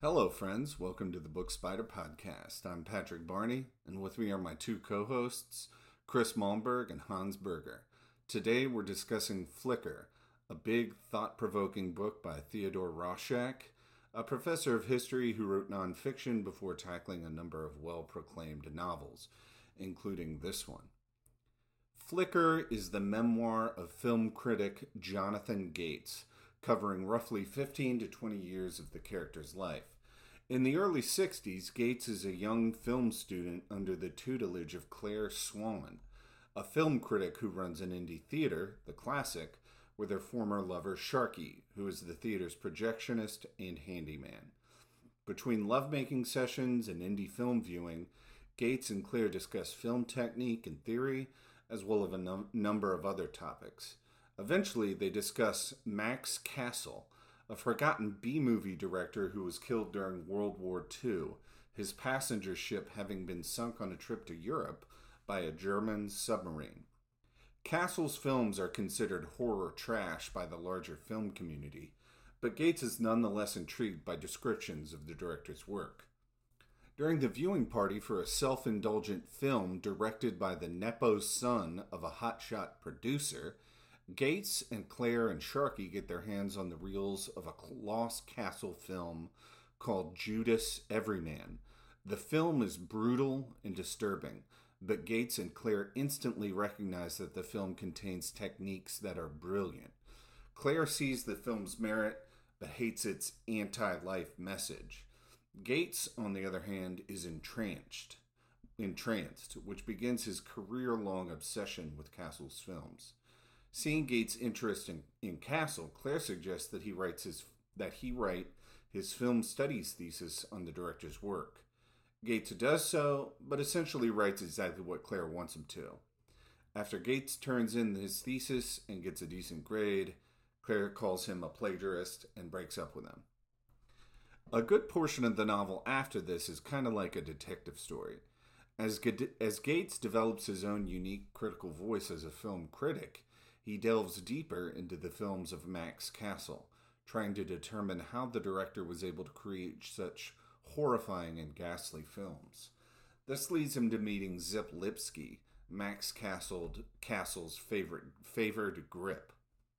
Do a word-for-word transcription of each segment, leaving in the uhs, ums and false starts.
Hello, friends. Welcome to the Book Spider Podcast. I'm Patrick Barney, and with me are my two co-hosts, Chris Malmberg and Hans Berger. Today, we're discussing Flicker, a big, thought-provoking book by Theodore Rorschach, a professor of history who wrote nonfiction before tackling a number of well-proclaimed novels, including this one. Flicker is the memoir of film critic Jonathan Gates, covering roughly fifteen to twenty years of the character's life. In the early sixties, Gates is a young film student under the tutelage of Claire Swan, a film critic who runs an indie theater, The Classic, with her former lover Sharky, who is the theater's projectionist and handyman. Between lovemaking sessions and indie film viewing, Gates and Claire discuss film technique and theory, as well as a num- number of other topics. Eventually, they discuss Max Castle, a forgotten B-movie director who was killed during World War Two, his passenger ship having been sunk on a trip to Europe by a German submarine. Castle's films are considered horror trash by the larger film community, but Gates is nonetheless intrigued by descriptions of the director's work. During the viewing party for a self-indulgent film directed by the Nepo son of a hotshot producer, Gates and Claire and Sharky get their hands on the reels of a Lost Castle film called Judas Everyman. The film is brutal and disturbing, but Gates and Claire instantly recognize that the film contains techniques that are brilliant. Claire sees the film's merit, but hates its anti-life message. Gates, on the other hand, is entranced, entranced, which begins his career-long obsession with Castle's films. Seeing Gates' interest in, in Castle, Claire suggests that he writes his that he write his film studies thesis on the director's work. Gates does so, but essentially writes exactly what Claire wants him to. After Gates turns in his thesis and gets a decent grade, Claire calls him a plagiarist and breaks up with him. A good portion of the novel after this is kind of like a detective story. As, as Gates develops his own unique critical voice as a film critic, he delves deeper into the films of Max Castle, trying to determine how the director was able to create such horrifying and ghastly films. This leads him to meeting Zip Lipsky, Max Castle, Castle's favorite, favored grip.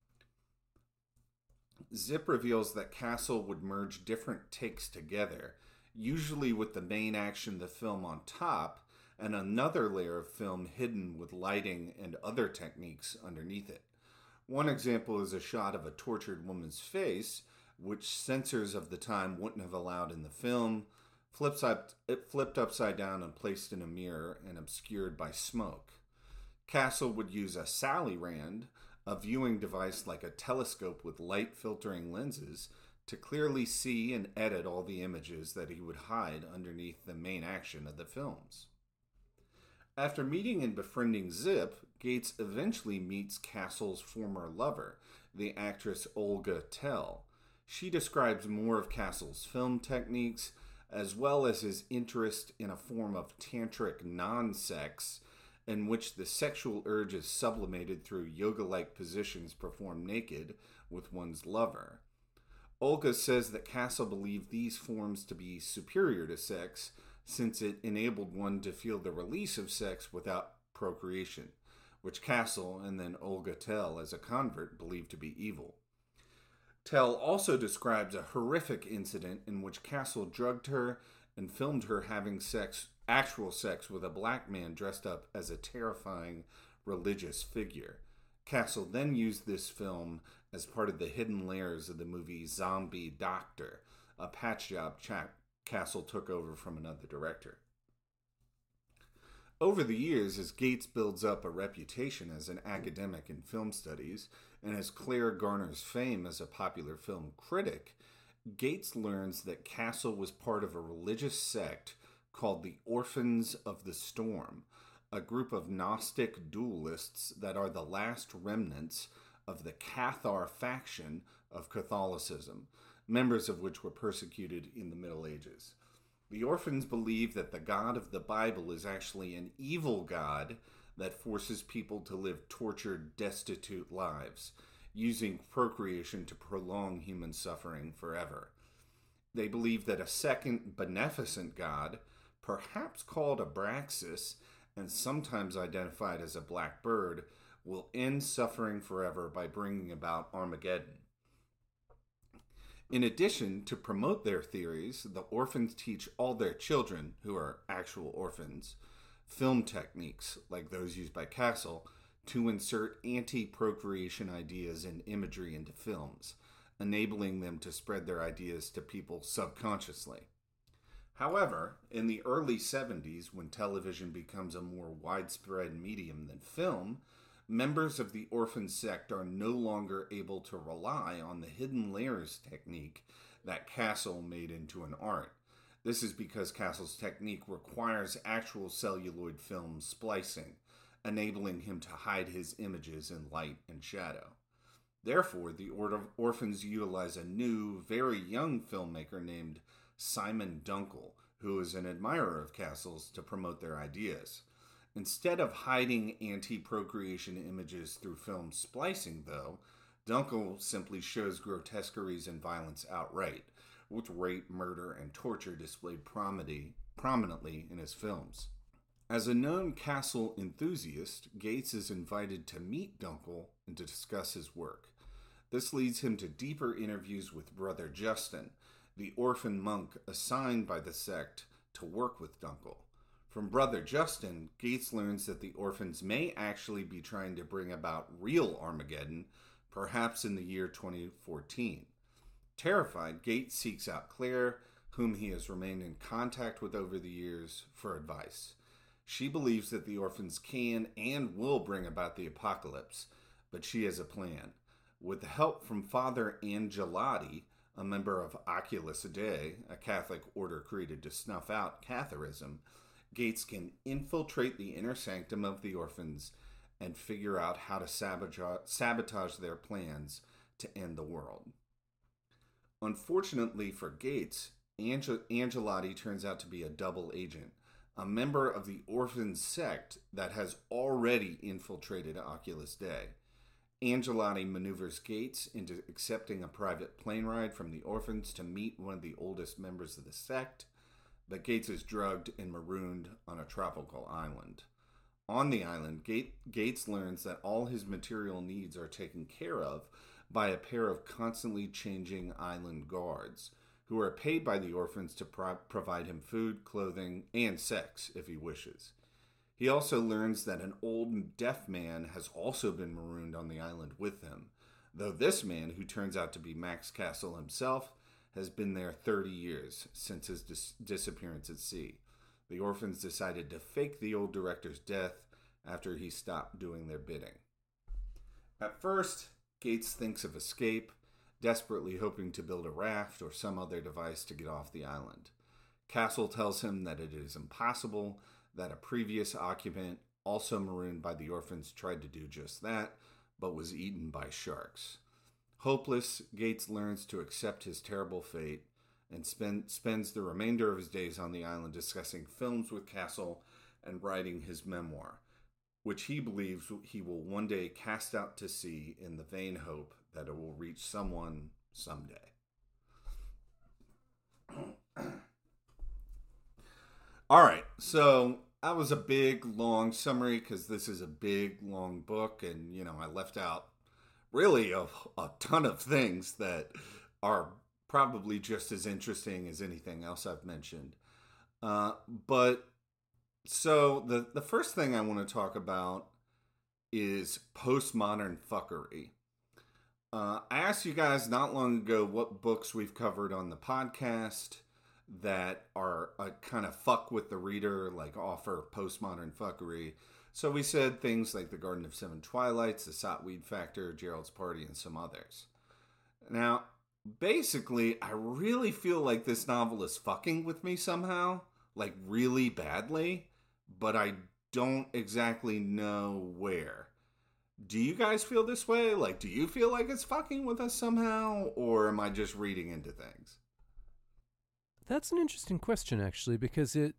Zip reveals that Castle would merge different takes together, usually with the main action of the film on top, and another layer of film hidden with lighting and other techniques underneath it. One example is a shot of a tortured woman's face, which censors of the time wouldn't have allowed in the film, flips up, it flipped upside down and placed in a mirror and obscured by smoke. Castle would use a Sallyrand, a viewing device like a telescope with light filtering lenses, to clearly see and edit all the images that he would hide underneath the main action of the films. After meeting and befriending Zip, Gates eventually meets Castle's former lover, the actress Olga Tell. She describes more of Castle's film techniques, as well as his interest in a form of tantric non-sex, in which the sexual urge is sublimated through yoga-like positions performed naked with one's lover. Olga says that Castle believed these forms to be superior to sex, since it enabled one to feel the release of sex without procreation, which Castle and then Olga Tell, as a convert, believed to be evil. Tell also describes a horrific incident in which Castle drugged her and filmed her having sex, actual sex with a black man dressed up as a terrifying religious figure. Castle then used this film as part of the hidden layers of the movie Zombie Doctor, a patch job Ch- Castle took over from another director. Over the years, as Gates builds up a reputation as an academic in film studies, and as Claire garners fame as a popular film critic, Gates learns that Castle was part of a religious sect called the Orphans of the Storm, a group of Gnostic dualists that are the last remnants of the Cathar faction of Catholicism, members of which were persecuted in the Middle Ages. The orphans believe that the God of the Bible is actually an evil God that forces people to live tortured, destitute lives, using procreation to prolong human suffering forever. They believe that a second beneficent god, perhaps called Abraxas and sometimes identified as a black bird, will end suffering forever by bringing about Armageddon. In addition, to promote their theories, the orphans teach all their children, who are actual orphans, film techniques, like those used by Castle, to insert anti-procreation ideas and imagery into films, enabling them to spread their ideas to people subconsciously. However, in the early seventies, when television becomes a more widespread medium than film, members of the orphan sect are no longer able to rely on the hidden layers technique that Castle made into an art. This is because Castle's technique requires actual celluloid film splicing, enabling him to hide his images in light and shadow. Therefore, the or- orphans utilize a new, very young filmmaker named Simon Dunkel, who is an admirer of Castle's, to promote their ideas. Instead of hiding anti-procreation images through film splicing, though, Dunkel simply shows grotesqueries and violence outright, with rape, murder, and torture displayed prominently in his films. As a known Castle enthusiast, Gates is invited to meet Dunkel and to discuss his work. This leads him to deeper interviews with Brother Justin, the orphan monk assigned by the sect to work with Dunkel. From Brother Justin, Gates learns that the orphans may actually be trying to bring about real Armageddon, perhaps in the year twenty fourteen. Terrified, Gates seeks out Claire, whom he has remained in contact with over the years, for advice. She believes that the orphans can and will bring about the apocalypse, but she has a plan. With the help from Father Angelotti, a member of Oculus Dei, a Catholic order created to snuff out Catharism, Gates can infiltrate the inner sanctum of the orphans and figure out how to sabotage, sabotage their plans to end the world. Unfortunately for Gates, Ange- Angelotti turns out to be a double agent, a member of the orphan sect that has already infiltrated Oculus Dei. Angelotti maneuvers Gates into accepting a private plane ride from the orphans to meet one of the oldest members of the sect, but Gates is drugged and marooned on a tropical island. On the island, Gates learns that all his material needs are taken care of by a pair of constantly changing island guards, who are paid by the orphans to pro- provide him food, clothing, and sex if he wishes. He also learns that an old deaf man has also been marooned on the island with him, though this man, who turns out to be Max Castle himself, has been there thirty years since his dis- disappearance at sea. The orphans decided to fake the old director's death after he stopped doing their bidding. At first, Gates thinks of escape, desperately hoping to build a raft or some other device to get off the island. Castle tells him that it is impossible, that a previous occupant, also marooned by the orphans, tried to do just that, but was eaten by sharks. Hopeless, Gates learns to accept his terrible fate and spend, spends the remainder of his days on the island discussing films with Castle and writing his memoir, which he believes he will one day cast out to sea in the vain hope that it will reach someone someday. All right, so that was a big, long summary because this is a big, long book, and, you know, I left out really a, a ton of things that are probably just as interesting as anything else I've mentioned. Uh, but so the, the first thing I want to talk about is postmodern fuckery. Uh, I asked you guys not long ago what books we've covered on the podcast that are uh, kind of fuck with the reader, like offer postmodern fuckery. So we said things like The Garden of Seven Twilights, The Sotweed Factor, Gerald's Party, and some others. Now, basically, I really feel like this novel is fucking with me somehow, like really badly, but I don't exactly know where. Do you guys feel this way? Like, do you feel like it's fucking with us somehow, or am I just reading into things? That's an interesting question, actually, because it,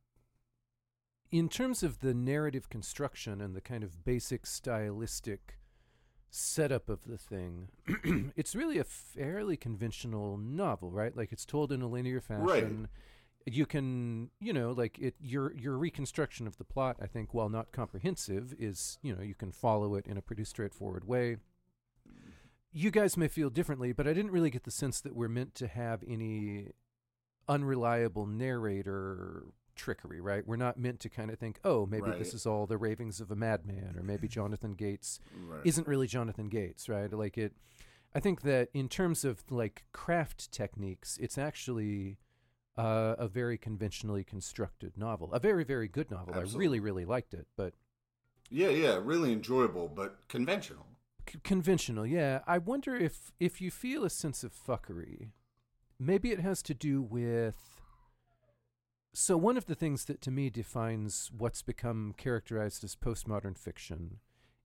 in terms of the narrative construction and the kind of basic stylistic setup of the thing, it's really a fairly conventional novel, right? Like it's told in a linear fashion. Right. You can, you know, like it. Your your reconstruction of the plot, I think, while not comprehensive, is, you know, you can follow it in a pretty straightforward way. You guys may feel differently, but I didn't really get the sense that we're meant to have any unreliable narrator trickery, right? We're not meant to kind of think, oh, maybe Right. this is all the ravings of a madman, or maybe Jonathan Gates Right. isn't really Jonathan Gates, right? Like it, I think that in terms of like craft techniques, it's actually uh, a very conventionally constructed novel, a very, very good novel. Absolutely. I really, really liked it, but Yeah, yeah, really enjoyable, but conventional. c- conventional, yeah. I wonder if if you feel a sense of fuckery, maybe it has to do with. So one of the things that to me defines what's become characterized as postmodern fiction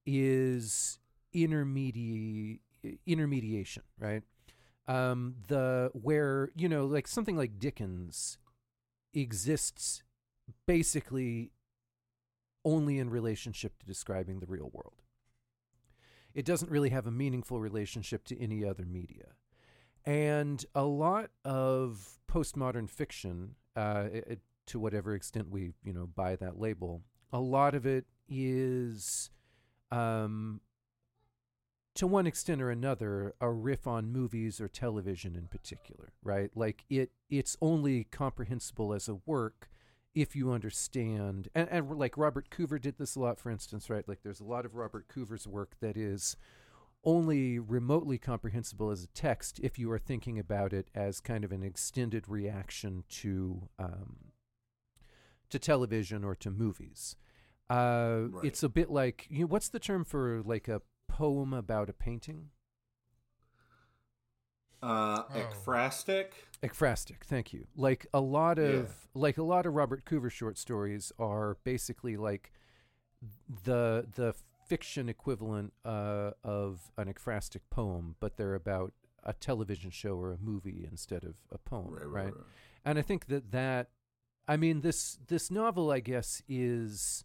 is intermedi- intermediation, right? Um, the where, you know, like something like Dickens exists basically only in relationship to describing the real world. It doesn't really have a meaningful relationship to any other media. And a lot of postmodern fiction, uh, it, it- to whatever extent we, you know, buy that label, a lot of it is, um, to one extent or another, a riff on movies or television in particular, right? Like it, it's only comprehensible as a work if you understand, and, and like Robert Coover did this a lot, for instance, right? Like there's a lot of Robert Coover's work that is only remotely comprehensible as a text if you are thinking about it as kind of an extended reaction to um, to television or to movies. Uh, Right. It's a bit like, you know, what's the term for like a poem about a painting? Uh, Oh. ekphrastic. Ekphrastic, thank you. Like a lot of Yeah. like a lot of Robert Coover short stories are basically like the the fiction equivalent uh, of an ekphrastic poem, but they're about a television show or a movie instead of a poem, Right, right? right, right. And I think that that, I mean, this this novel, I guess, is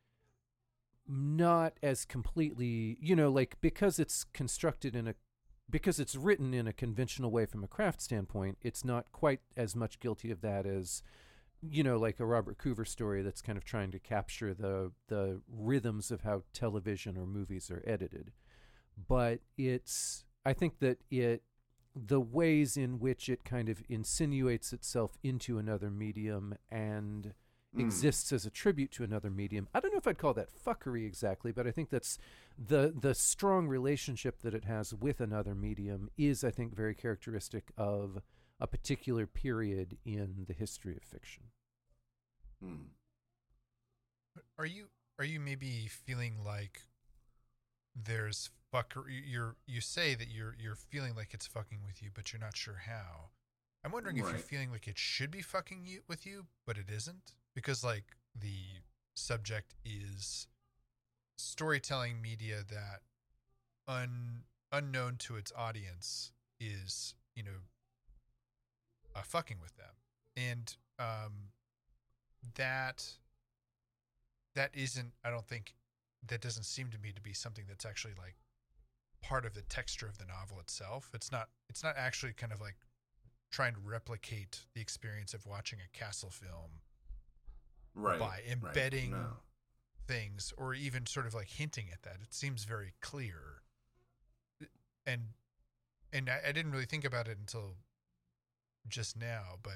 not as completely, you know, like because it's constructed in a, because it's written in a conventional way from a craft standpoint, it's not quite as much guilty of that as, you know, like a Robert Coover story that's kind of trying to capture the the rhythms of how television or movies are edited. But it's, I think that it, the ways in which it kind of insinuates itself into another medium and Mm. exists as a tribute to another medium. I don't know if I'd call that fuckery exactly, but I think that's the the strong relationship that it has with another medium is, I think, very characteristic of a particular period in the history of fiction. Mm. Are you are you maybe feeling like there's fuckery? You're you say that you're you're feeling like it's fucking with you, but you're not sure how. I'm wondering if you're Right. feeling like it should be fucking you with you, but it isn't, because like the subject is storytelling media that un unknown to its audience is, you know, uh, fucking with them, and um that that isn't, I don't think, that doesn't seem to me to be something that's actually like part of the texture of the novel itself. It's not it's not actually kind of like trying to replicate the experience of watching a Castle film Right. by right. embedding No. things, or even sort of like hinting at that. It seems very clear. And and I, I didn't really think about it until just now, but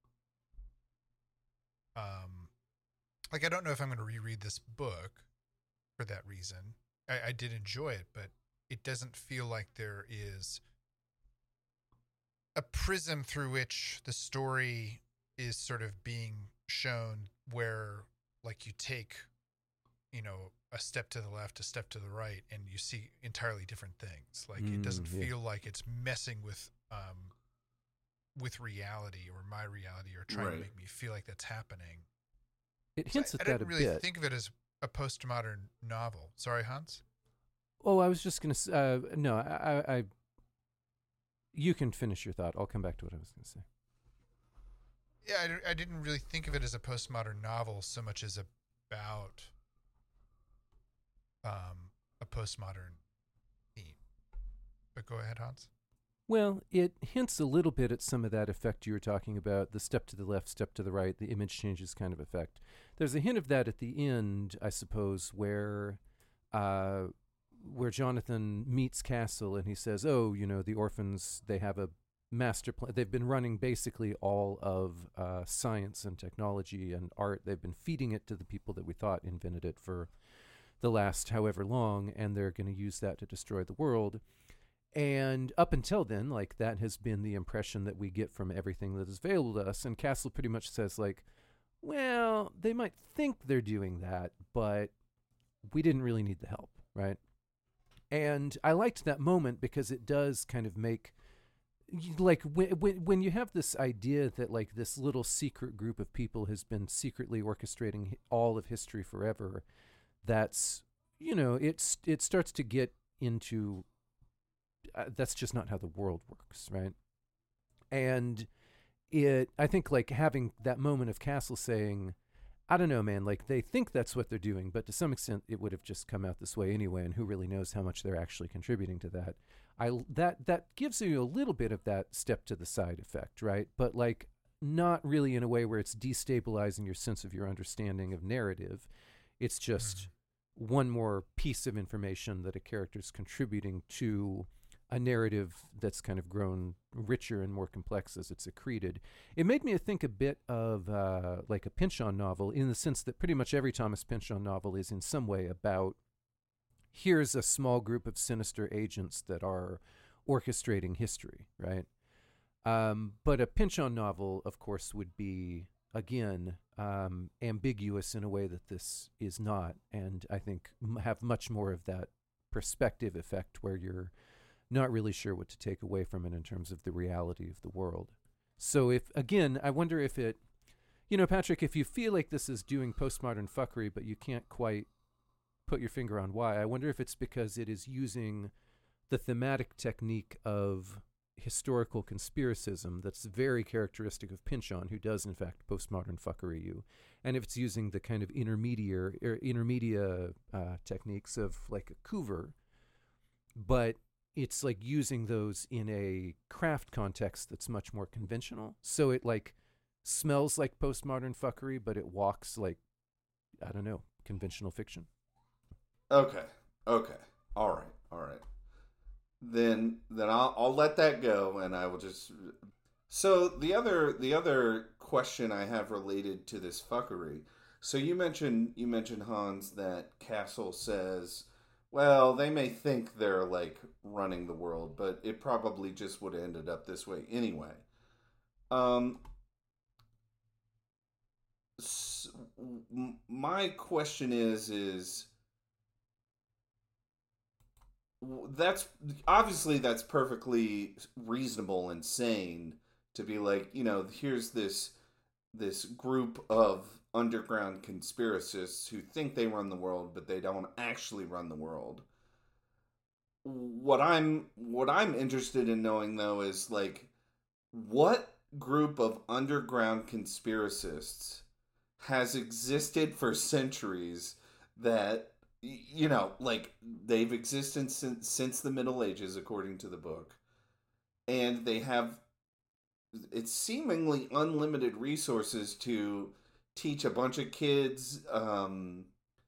um like I don't know if I'm going to reread this book for that reason. I, I did enjoy it, but it doesn't feel like there is a prism through which the story is sort of being shown, where like you take, you know, a step to the left, a step to the right, and you see entirely different things. Like it doesn't Mm, yeah. feel like it's messing with um with reality or my reality, or trying Right. to make me feel like that's happening. It So hints I, at I that didn't a really bit. think of it as a postmodern novel. Sorry, Hans. Oh, I was just going to, uh, no, I, I, I, you can finish your thought. I'll come back to what I was going to say. Yeah, I, di- I didn't really think of it as a postmodern novel so much as about um, a postmodern theme. But go ahead, Hans. Well, it hints a little bit at some of that effect you were talking about, the step to the left, step to the right, the image changes kind of effect. There's a hint of that at the end, I suppose, where uh, where Jonathan meets Castle and he says, oh, you know, the orphans, they have a master plan. They've been running basically all of uh, science and technology and art. They've been feeding it to the people that we thought invented it for the last however long, and they're going to use that to destroy the world. And up until then, like, that has been the impression that we get from everything that is available to us. And Castle pretty much says, like, well, they might think they're doing that, but we didn't really need the help, right? And I liked that moment because it does kind of make, like, when, when, when you have this idea that, like, this little secret group of people has been secretly orchestrating all of history forever, that's, you know, it's it starts to get into... Uh, that's just not how the world works, right? And it, I think, like, having that moment of Castle saying, I don't know, man, like, they think that's what they're doing, but to some extent it would have just come out this way anyway, and who really knows how much they're actually contributing to that. I that that gives you a little bit of that step to the side effect, right? But, like, not really in a way where it's destabilizing your sense of your understanding of narrative. It's just mm-hmm. one more piece of information that a character's contributing to a narrative that's kind of grown richer and more complex as it's accreted. It made me think a bit of uh, like a Pynchon novel, in the sense that pretty much every Thomas Pynchon novel is in some way about, here's a small group of sinister agents that are orchestrating history, right? Um, but a Pynchon novel, of course, would be, again, um, ambiguous in a way that this is not, and I think m- have much more of that perspective effect where you're not really sure what to take away from it in terms of the reality of the world. So if, again, I wonder if it, you know, Patrick, if you feel like this is doing postmodern fuckery, but you can't quite put your finger on why, I wonder if it's because it is using the thematic technique of historical conspiracism that's very characteristic of Pynchon, who does, in fact, postmodern fuckery you. And if it's using the kind of intermediate, er, intermedia uh, techniques of, like, a Coover, but it's like using those in a craft context that's much more conventional. So it, like, smells like postmodern fuckery, but it walks like, I don't know, conventional fiction. Okay. Okay. All right. All right. Then, then I'll I'll let that go, and I will just. So the other the other question I have related to this fuckery. So you mentioned you mentioned Hans that Castle says, well, they may think they're, like, running the world, but it probably just would have ended up this way anyway. Um, so my question is, is that's obviously that's perfectly reasonable and sane to be like, you know, here's this this group of underground conspiracists who think they run the world, but they don't actually run the world. What I'm what I'm interested in knowing, though, is, like, what group of underground conspiracists has existed for centuries that, you know, like, they've existed since since the Middle Ages, according to the book, and they have it's seemingly unlimited resources to teach a bunch of kids um,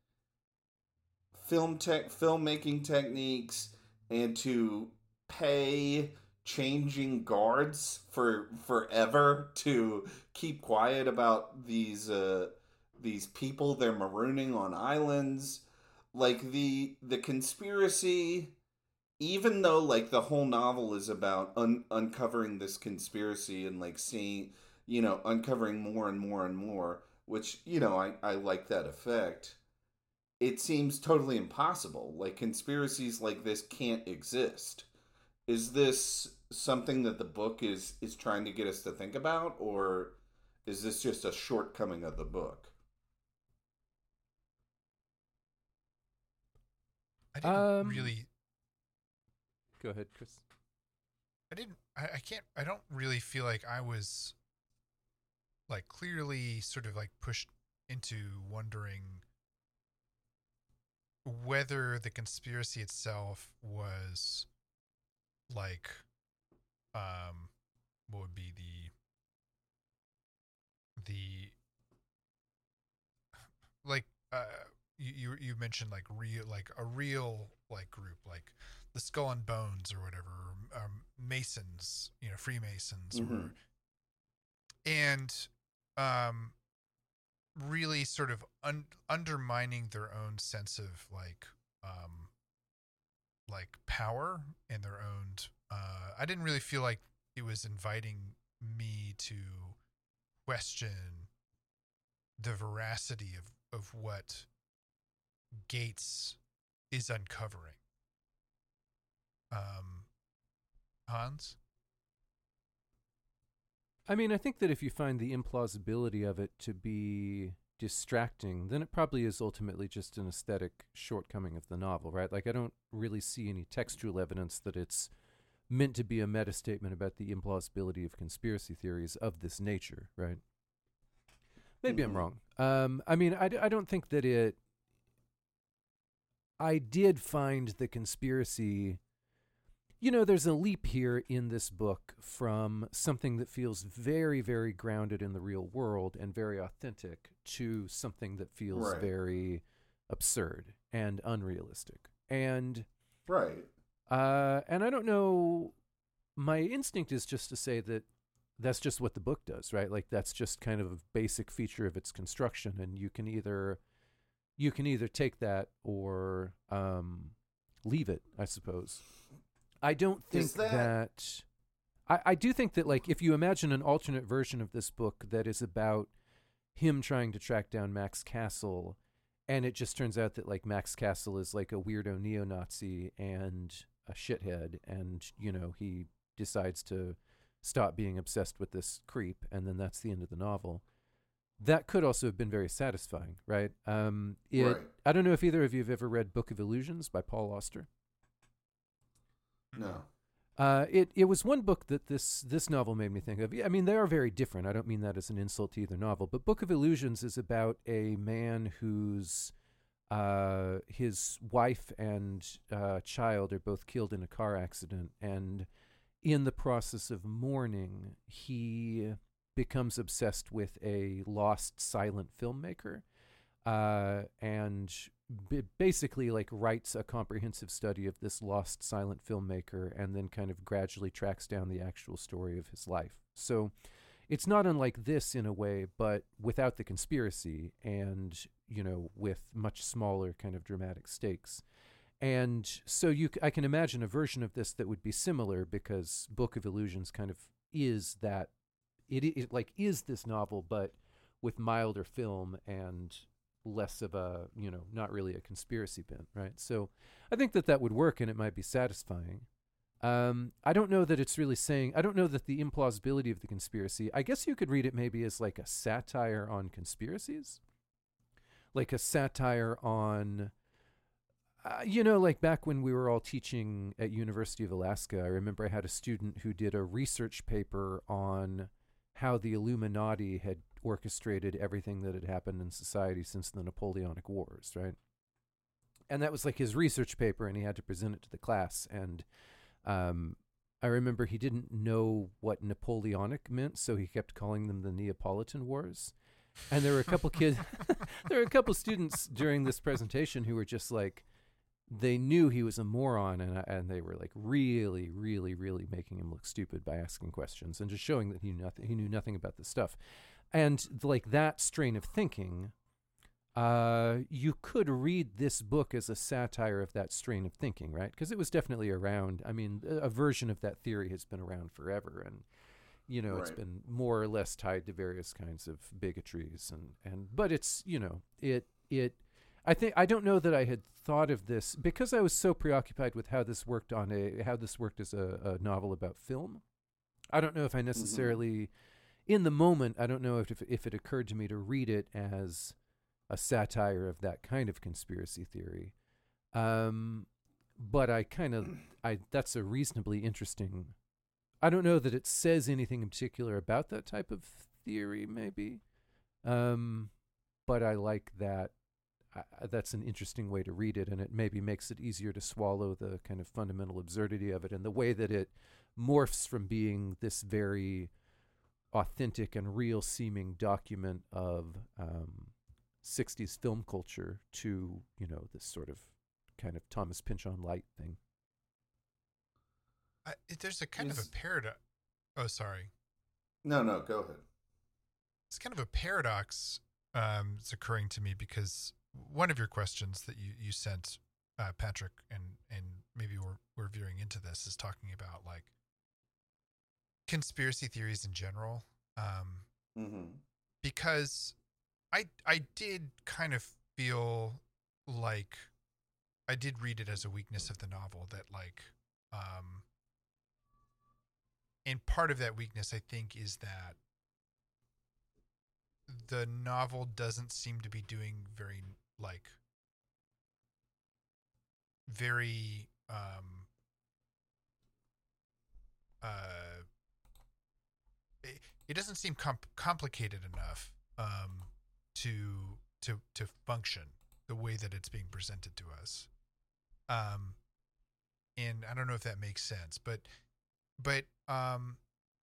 film tech, filmmaking techniques, and to pay changing guards for forever to keep quiet about these uh, these people they're marooning on islands. Like, the the conspiracy, even though, like, the whole novel is about un- uncovering this conspiracy and, like, seeing, you know, uncovering more and more and more, which, you know, I, I like that effect. It seems totally impossible. Like, conspiracies like this can't exist. Is this something that the book is, is trying to get us to think about, or is this just a shortcoming of the book? I didn't Um, really... Go ahead, Chris. I didn't... I, I can't... I don't really feel like I was, like, clearly sort of, like, pushed into wondering whether the conspiracy itself was like um what would be the the like uh you you, you mentioned like real like a real like group like the Skull and Bones or whatever, um, Masons, you know, Freemasons, Mm-hmm. or and um really sort of un- undermining their own sense of like um like power and their own uh I didn't really feel like it was inviting me to question the veracity of of what Gates is uncovering. um Hans? I mean, I think that if you find the implausibility of it to be distracting, then it probably is ultimately just an aesthetic shortcoming of the novel, right? Like, I don't really see any textual evidence that it's meant to be a meta statement about the implausibility of conspiracy theories of this nature, right? Maybe Mhm. I'm wrong. Um, I mean, I, d- I don't think that it. I did find the conspiracy. You know, there's a leap here in this book from something that feels very, very grounded in the real world and very authentic to something that feels Right. very absurd and unrealistic. And Right. uh, and I don't know. My instinct is just to say that that's just what the book does, right? Like, that's just kind of a basic feature of its construction, and you can either you can either take that or um, leave it, I suppose. I don't think Is that- that I, I do think that, like, if you imagine an alternate version of this book that is about him trying to track down Max Castle, and it just turns out that, like, Max Castle is like a weirdo neo-Nazi and a shithead, and, you know, he decides to stop being obsessed with this creep, and then that's the end of the novel. That could also have been very satisfying, right? Um, it, Right. I don't know if either of you have ever read Book of Illusions by Paul Auster. No. Uh, it it was one book that this this novel made me think of. I mean, they are very different. I don't mean that as an insult to either novel, but Book of Illusions is about a man whose uh, his wife and uh, child are both killed in a car accident, and in the process of mourning, he becomes obsessed with a lost silent filmmaker, uh, and b- basically like writes a comprehensive study of this lost silent filmmaker, and then kind of gradually tracks down the actual story of his life. So it's not unlike this in a way, but without the conspiracy, and, you know, with much smaller kind of dramatic stakes. And so you, c- I can imagine a version of this that would be similar, because Book of Illusions kind of is that it, it like is this novel, but with milder film and less of a, you know, not really a conspiracy bent, right? So I think that that would work, and it might be satisfying. Um, I don't know that it's really saying, I don't know that the implausibility of the conspiracy, I guess you could read it maybe as like a satire on conspiracies, like a satire on, uh, you know, like back when we were all teaching at University of Alaska, I remember I had a student who did a research paper on how the Illuminati had orchestrated everything that had happened in society since the Napoleonic Wars, right? And that was like his research paper, and he had to present it to the class. And um, I remember he didn't know what Napoleonic meant, so he kept calling them the Neapolitan Wars. And there were a couple kids, there were a couple students during this presentation who were just like, they knew he was a moron, and and they were like really, really, really making him look stupid by asking questions and just showing that he knew nothing. He knew nothing about this stuff, and like that strain of thinking, uh, you could read this book as a satire of that strain of thinking, right? Because it was definitely around. I mean, a, a version of that theory has been around forever, and you know, it's Right. been more or less tied to various kinds of bigotries, and and but it's, you know, it it. I think I don't know that I had thought of this because I was so preoccupied with how this worked on a how this worked as a, a novel about film. I don't know if I necessarily, in the moment, I don't know if, if if it occurred to me to read it as a satire of that kind of conspiracy theory. Um, but I kind of I that's a reasonably interesting. I don't know that it says anything in particular about that type of theory, maybe. Um, but I like that. I, that's an interesting way to read it, and it maybe makes it easier to swallow the kind of fundamental absurdity of it, and the way that it morphs from being this very authentic and real seeming document of um, sixties film culture to, you know, this sort of kind of Thomas Pynchon light thing. I, there's a kind Is- of a paradox. Oh, sorry. No, no, go ahead. It's kind of a paradox um, that's occurring to me, because one of your questions that you, you sent, uh, Patrick, and, and maybe we're, we're veering into this, is talking about like conspiracy theories in general. Um, Mm-hmm. because I, I did kind of feel like I did read it as a weakness of the novel that like, um, and part of that weakness, I think, is that the novel doesn't seem to be doing very, like, very, um, uh, it, it doesn't seem comp- complicated enough, um, to, to, to function the way that it's being presented to us. Um, and I don't know if that makes sense, but, but, um,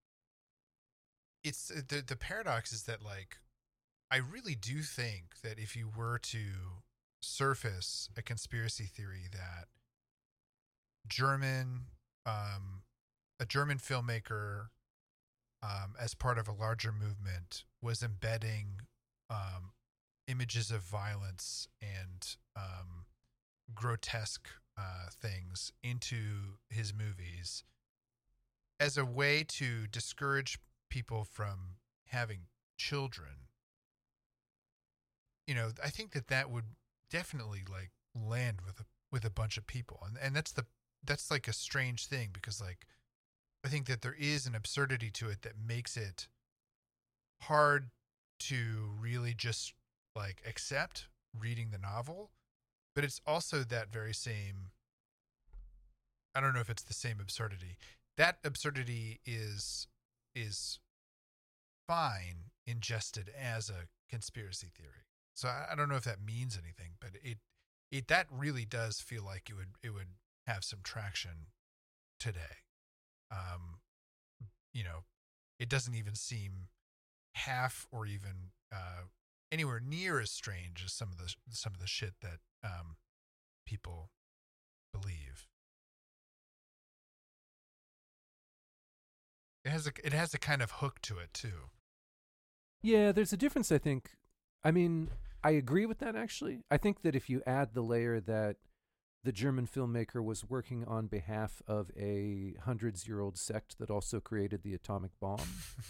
it's the, the paradox is that like, I really do think that if you were to surface a conspiracy theory that German, um, a German filmmaker, um, as part of a larger movement, was embedding um, images of violence and um, grotesque uh, things into his movies as a way to discourage people from having children. You know, I think that that would definitely like land with a with a bunch of people, and and that's the that's like a strange thing, because like I think that there is an absurdity to it that makes it hard to really just like accept reading the novel, but it's also that very same, I don't know if it's the same absurdity. That absurdity is is fine ingested as a conspiracy theory. So I, I don't know if that means anything, but it it that really does feel like it would it would have some traction today. Um, you know, it doesn't even seem half or even uh, anywhere near as strange as some of the some of the shit that um, people believe. It has a it has a kind of hook to it too. Yeah, there's a difference, I think. I mean, I agree with that, actually. I think that if you add the layer that the German filmmaker was working on behalf of a hundreds-year-old sect that also created the atomic bomb,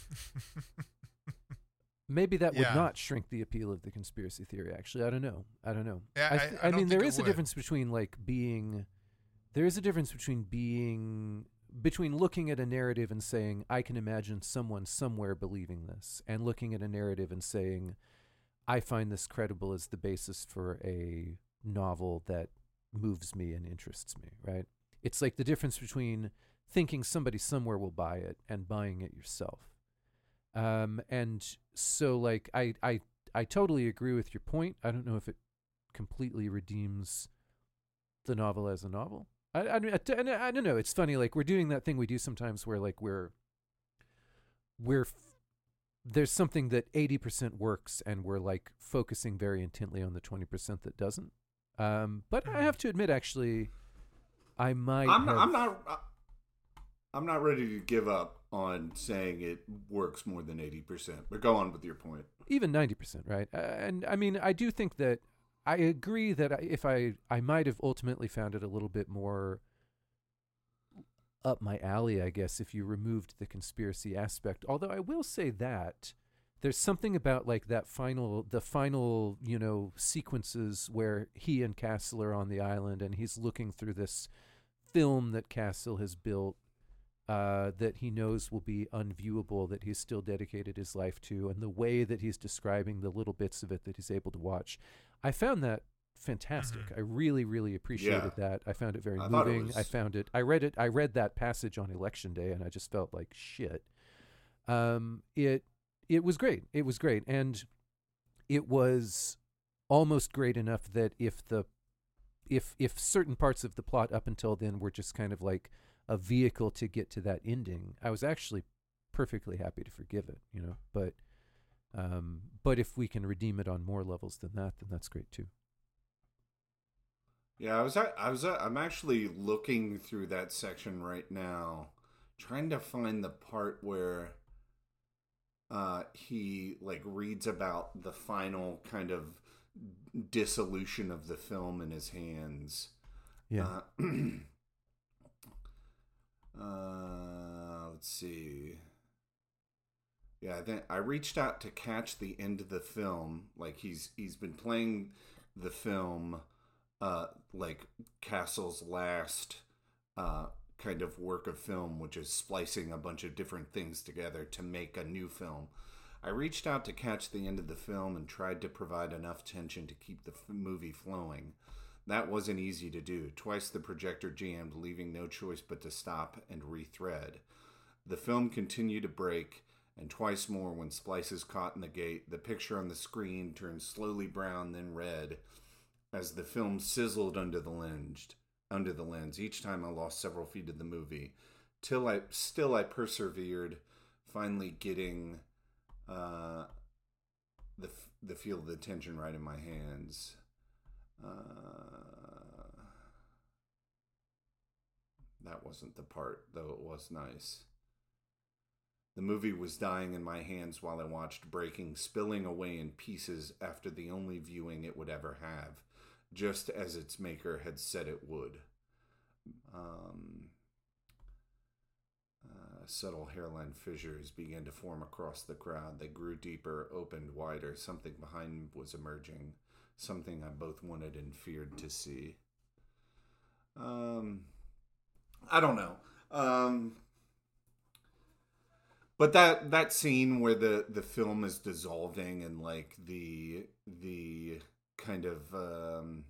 maybe that would Yeah. not shrink the appeal of the conspiracy theory, actually. I don't know. I don't know. Yeah, I, I- th- I I don't mean, think there it is a would. difference between, like, being... There is a difference between being... Between looking at a narrative and saying, I can imagine someone somewhere believing this, and looking at a narrative and saying, I find this credible as the basis for a novel that moves me and interests me, right? It's like the difference between thinking somebody somewhere will buy it and buying it yourself. Um, and so, like, I, I, I totally agree with your point. I don't know if it completely redeems the novel as a novel. I, I, I, I, I don't know. It's funny. Like, we're doing that thing we do sometimes where, like, we're, we're, f- there's something that eighty percent works and we're, like, focusing very intently on the twenty percent that doesn't. Um, but I have to admit, actually, I might I'm have... not, I'm not uh, I'm not ready to give up on saying it works more than eighty percent, but go on with your point. Even ninety percent, right? Uh, and I mean, I do think that I agree that I, if I, I might have ultimately found it a little bit more up my alley, I guess, if you removed the conspiracy aspect. Although I will say that there's something about like that final, the final, you know, sequences where he and Castle are on the island and he's looking through this film that Castle has built uh, that he knows will be unviewable, that he's still dedicated his life to, and the way that he's describing the little bits of it that he's able to watch. I found that fantastic. Mhm. I really, really appreciated Yeah. that. I found it very I thought it moving. was- I found it, I read it, I read that passage on election day and I just felt like shit. Um, it, it was great. It was great. And it was almost great enough that if the if if certain parts of the plot up until then were just kind of like a vehicle to get to that ending, I was actually perfectly happy to forgive it, you know. But um, but if we can redeem it on more levels than that, then that's great too. Yeah, I was at, I was at, I'm actually looking through that section right now, trying to find the part where uh, he like reads about the final kind of dissolution of the film in his hands. Yeah. Uh, uh, let's see. Yeah, I think I reached out to catch the end of the film. Like he's he's been playing the film, uh, like Castle's last uh, kind of work of film, which is splicing a bunch of different things together to make a new film. I reached out to catch the end of the film and tried to provide enough tension to keep the f- movie flowing. That wasn't easy to do. Twice the projector jammed, leaving no choice but to stop and rethread. The film continued to break, and twice more when splices caught in the gate, the picture on the screen turned slowly brown, then red, as the film sizzled under the lens. Under the lens, each time I lost several feet of the movie, till I still I persevered, finally getting uh, the the feel of the tension right in my hands. Uh, that wasn't the part, though it was nice. The movie was dying in my hands while I watched, breaking, spilling away in pieces after the only viewing it would ever have, just as its maker had said it would. Um, uh, subtle hairline fissures began to form across the crowd. They grew deeper, opened wider. Something behind me was emerging, something I both wanted and feared to see. Um, I don't know. Um... But that, that scene where the, the film is dissolving and like the the kind of um,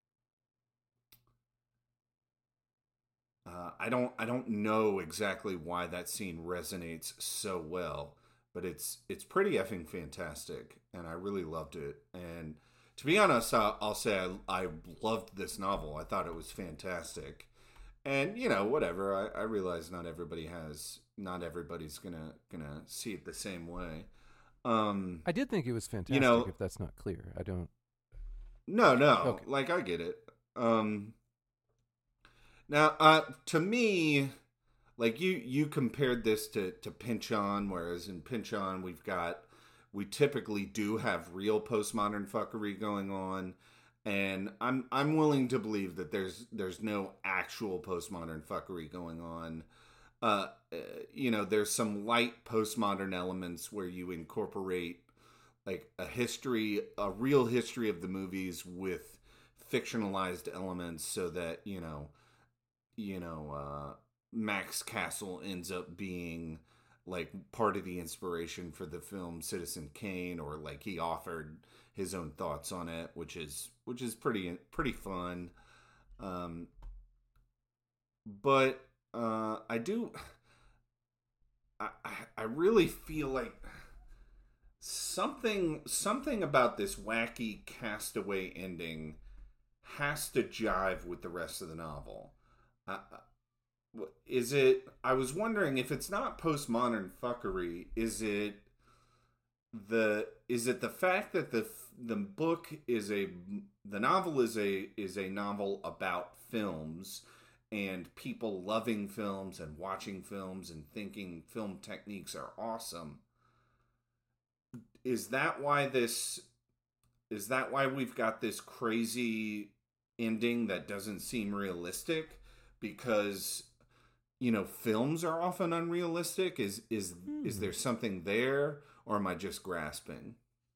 uh, I don't I don't know exactly why that scene resonates so well, but it's it's pretty effing fantastic, and I really loved it. And to be honest, I'll, I'll say I, I loved this novel. I thought it was fantastic. And you know, whatever. I, I realize not everybody has, not everybody's gonna gonna see it the same way. Um, I did think it was fantastic. You know, if that's not clear, I don't. No, no. Okay. Like I get it. Um, now, uh, to me, like you, you compared this to to Pynchon, whereas in Pynchon we've got we typically do have real postmodern fuckery going on. And I'm I'm willing to believe that there's there's no actual postmodern fuckery going on. Uh, you know, there's some light postmodern elements where you incorporate like a history, a real history of the movies with fictionalized elements, so that you know, you know, uh, Max Castle ends up being like part of the inspiration for the film Citizen Kane, or like he offered his own thoughts on it, which is which is pretty pretty fun. Um, but uh, I do, I I really feel like something something about this wacky castaway ending has to jive with the rest of the novel. Uh, is it? I was wondering if it's not postmodern fuckery. Is it the? Is it the fact that the the book is a the novel is a is a novel about films and people loving films and watching films and thinking film techniques are awesome? Is that why this? Is that why we've got this crazy ending that doesn't seem realistic? Because you know, films are often unrealistic. Is is hmm. is there something there, or am I just grasping?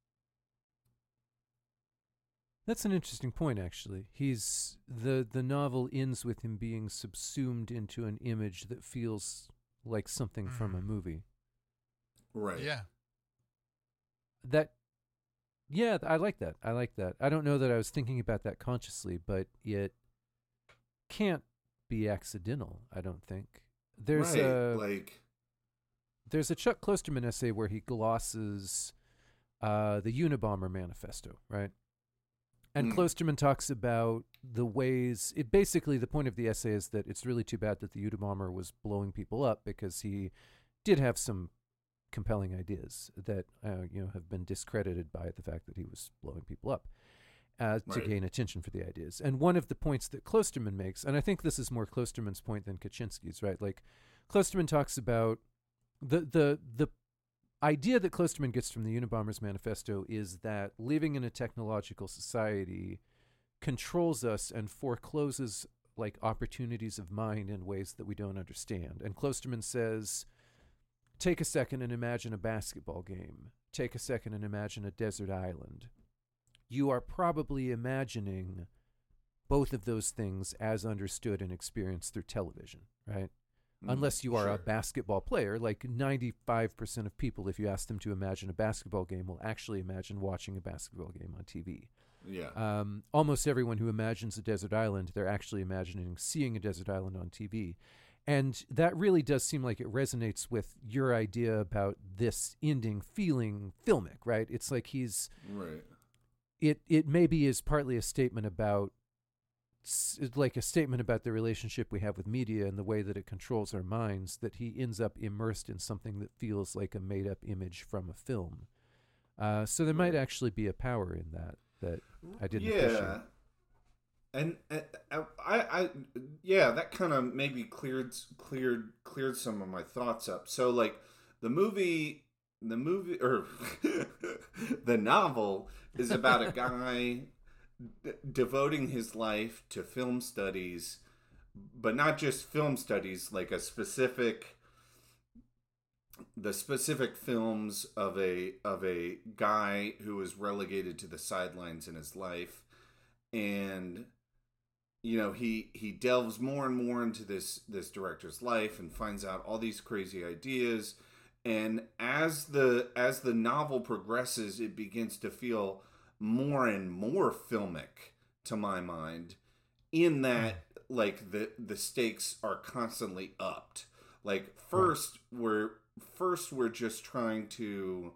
That's an interesting point, actually. He's the the novel ends with him being subsumed into an image that feels like something mm. from a movie. Right. Yeah. That yeah, I like that. I like that. I don't know that I was thinking about that consciously, but it can't be accidental, I don't think. There's right, a like there's a Chuck Klosterman essay where he glosses uh, the Unabomber Manifesto, right? And Mm. Klosterman talks about the ways, it basically, the point of the essay is that it's really too bad that the Unabomber was blowing people up, because he did have some compelling ideas that uh, you know have been discredited by the fact that he was blowing people up uh, to Right. gain attention for the ideas. And one of the points that Klosterman makes, and I think this is more Klosterman's point than Kaczynski's, right? Like, Klosterman talks about the the the idea that Klosterman gets from the Unabomber's manifesto is that living in a technological society controls us and forecloses like opportunities of mind in ways that we don't understand. And Klosterman says, take a second and imagine a basketball game. Take a second and imagine a desert island. You are probably imagining both of those things as understood and experienced through television, right? Mm, Unless you are sure. a basketball player, like ninety-five percent of people, if you ask them to imagine a basketball game, will actually imagine watching a basketball game on T V. Yeah. Um, almost everyone who imagines a desert island, they're actually imagining seeing a desert island on T V. And that really does seem like it resonates with your idea about this ending feeling filmic, right? It's like he's, Right. it, it maybe is partly a statement about, like a statement about the relationship we have with media and the way that it controls our minds, that he ends up immersed in something that feels like a made-up image from a film. Uh, so there might Right. actually be a power in that that I didn't Yeah. appreciate. And uh, I, I, yeah, that kind of maybe cleared, cleared, cleared some of my thoughts up. So, like, the movie, the movie, or the novel is about a guy d- devoting his life to film studies, but not just film studies, like a specific, the specific films of a of a guy who was relegated to the sidelines in his life. And you know, he he delves more and more into this this director's life and finds out all these crazy ideas. And as the as the novel progresses, it begins to feel more and more filmic to my mind, in that like the the stakes are constantly upped. Like first right. we're first we're just trying to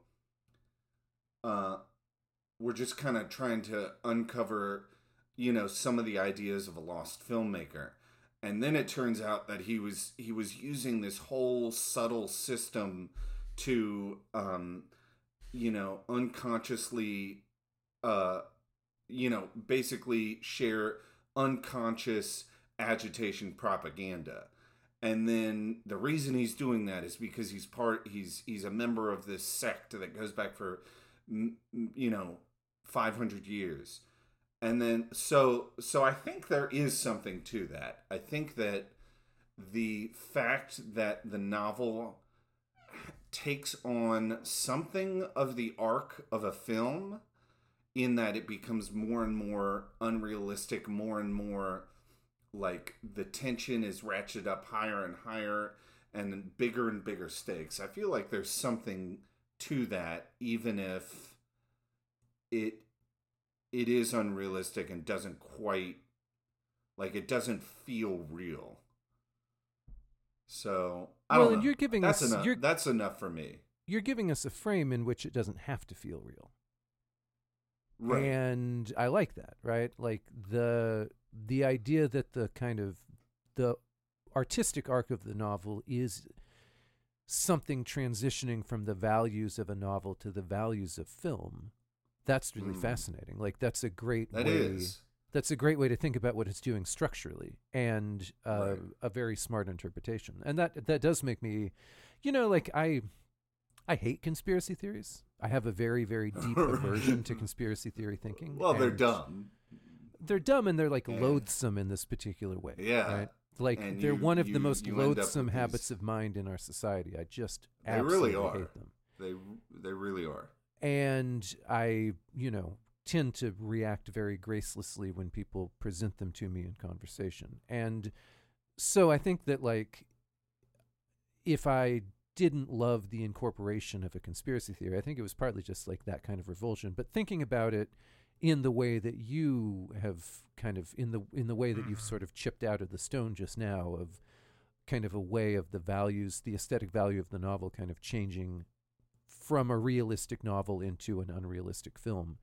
uh we're just kind of trying to uncover, you know, some of the ideas of a lost filmmaker. And then it turns out that he was he was using this whole subtle system to um you know, unconsciously uh you know, basically share unconscious agitation propaganda. And then the reason he's doing that is because he's part he's he's a member of this sect that goes back for, you know, five hundred years. And then so so I think there is something to that. I think that the fact that the novel takes on something of the arc of a film, in that it becomes more and more unrealistic, more and more like the tension is ratcheted up higher and higher, and bigger and bigger stakes. I feel like there's something to that, even if it it is unrealistic and doesn't quite, like, it doesn't feel real. So I well, don't and know. you're giving that's us enough. you're, That's enough for me. You're giving us a frame in which it doesn't have to feel real. Right. And I like that, right? Like the the idea that the kind of the artistic arc of the novel is something transitioning from the values of a novel to the values of film. That's really Mm. fascinating. Like that's a great That way is. that's a great way to think about what it's doing structurally, and uh, Right. a very smart interpretation. And that that does make me, you know, like I I hate conspiracy theories. I have a very, very deep aversion to conspiracy theory thinking. Well, they're and dumb. They're dumb, and they're like Yeah. loathsome in this particular way. Yeah. Right? Like And they're you- one of you- the most you end up loathsome with habits these- of mind in our society. I just They absolutely really are. hate them. They they really are. And I, you know, tend to react very gracelessly when people present them to me in conversation. And so I think that, like, if I didn't love the incorporation of a conspiracy theory, I think it was partly just like that kind of revulsion. But thinking about it in the way that you have kind of, in the in the way that you've sort of chipped out of the stone just now, of kind of a way of the values, the aesthetic value of the novel kind of changing from a realistic novel into an unrealistic film,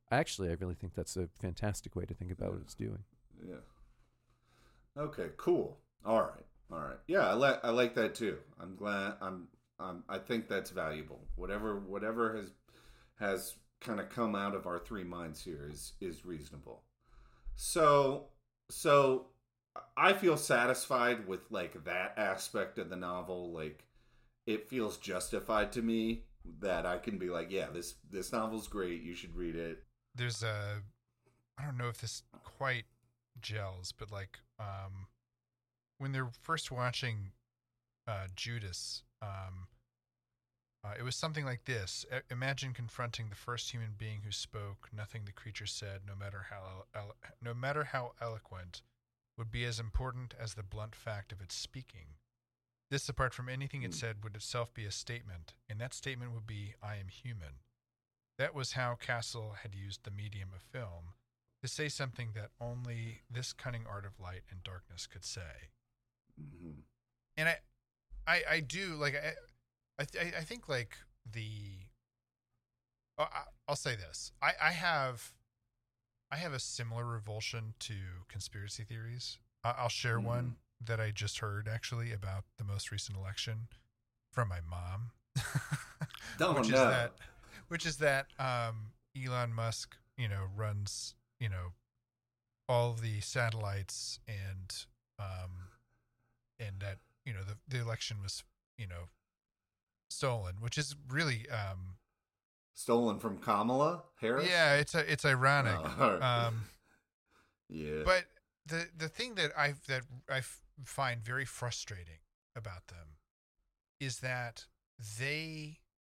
Actually, I really think that's a fantastic way to think about Yeah. what it's doing. Yeah. Okay, cool. All right. All right. Yeah, I like I like that too. I'm glad I'm um I think that's valuable. Whatever whatever has has kind of come out of our three minds here is is reasonable. So so I feel satisfied with like that aspect of the novel. Like it feels justified to me that I can be like, yeah, this this novel's great. You should read it. There's a, I don't know if this quite gels, but like um, when they're first watching uh, Judas, um, uh, it was something like this. I- imagine confronting the first human being who spoke. Nothing the creature said, no matter how elo- no matter how eloquent, would be as important as the blunt fact of its speaking. This, apart from anything it Hmm. said, would itself be a statement, and that statement would be, I am human. That was how Castle had used the medium of film to say something that only this cunning art of light and darkness could say. Mm-hmm. And I, I, I do like I, I, th- I think like the. Uh, I- I'll say this. I, I have, I have a similar revulsion to conspiracy theories. I, I'll share Mhm. one that I just heard actually about the most recent election from my mom. Oh, which is no. that which is that um, Elon Musk, you know, runs, you know, all the satellites and um, and that, you know, the the election was, you know, stolen, which is really um, Stolen from Kamala Harris? yeah, it's a, it's ironic. Oh, all right. Um, yeah. but the the thing that I that I f- find very frustrating about them is that they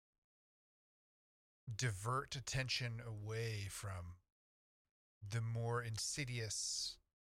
divert attention away from the more insidious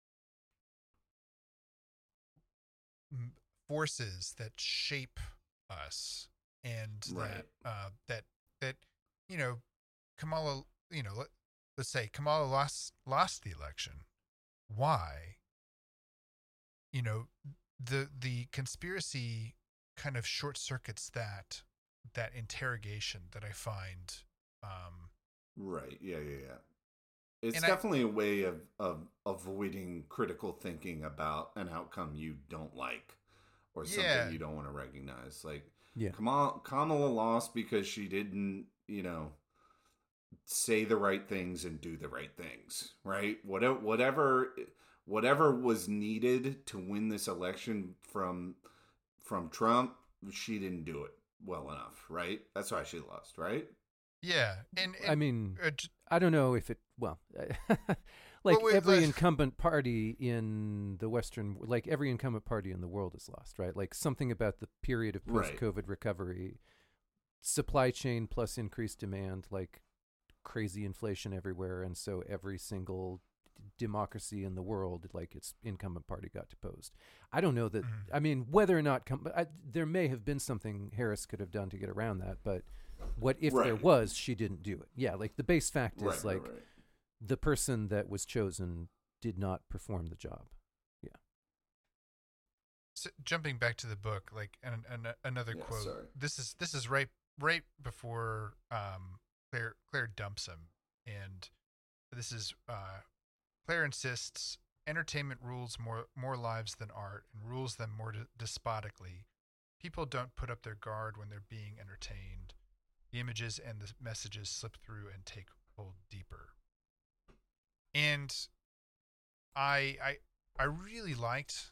m- forces that shape us, and Right. that uh, that that you know Kamala, you know, let, let's say Kamala lost lost the election. Why? You know, the the conspiracy kind of short circuits that that interrogation that I find. Um, Right. Yeah, yeah, yeah. It's And I- definitely a way of, of avoiding critical thinking about an outcome you don't like or something Yeah. you don't want to recognize. Like, Yeah. Kamala, Kamala lost because she didn't, you know, say the right things and do the right things, right? Whatever, whatever, whatever was needed to win this election from from Trump, she didn't do it well enough, right? That's why she lost, right? yeah, and, and I mean, uh, j- I don't know if it, well, like Well, wait, every let- incumbent party in the Western, like every incumbent party in the world is lost, right? Like something about the period of Right. post-COVID recovery, supply chain plus increased demand, like crazy inflation everywhere. And so every single democracy in the world, like its incumbent party got deposed. I don't know that, Mhm. I mean, whether or not, com- I, there may have been something Harris could have done to get around that, but what if there Right. was, she didn't do it. Yeah, like the base fact Right, is right, like right. the person that was chosen did not perform the job. s jumping back to the book, like an, an, another Yeah, quote. sorry. This is this is right right before um, Claire Claire dumps him, and this is uh, Claire insists entertainment rules more more lives than art, and rules them more de- despotically. People don't put up their guard when they're being entertained. The images and the messages slip through and take hold deeper. And I I I really liked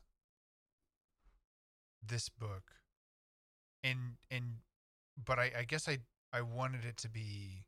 this book, and and but I, I guess I I wanted it to be.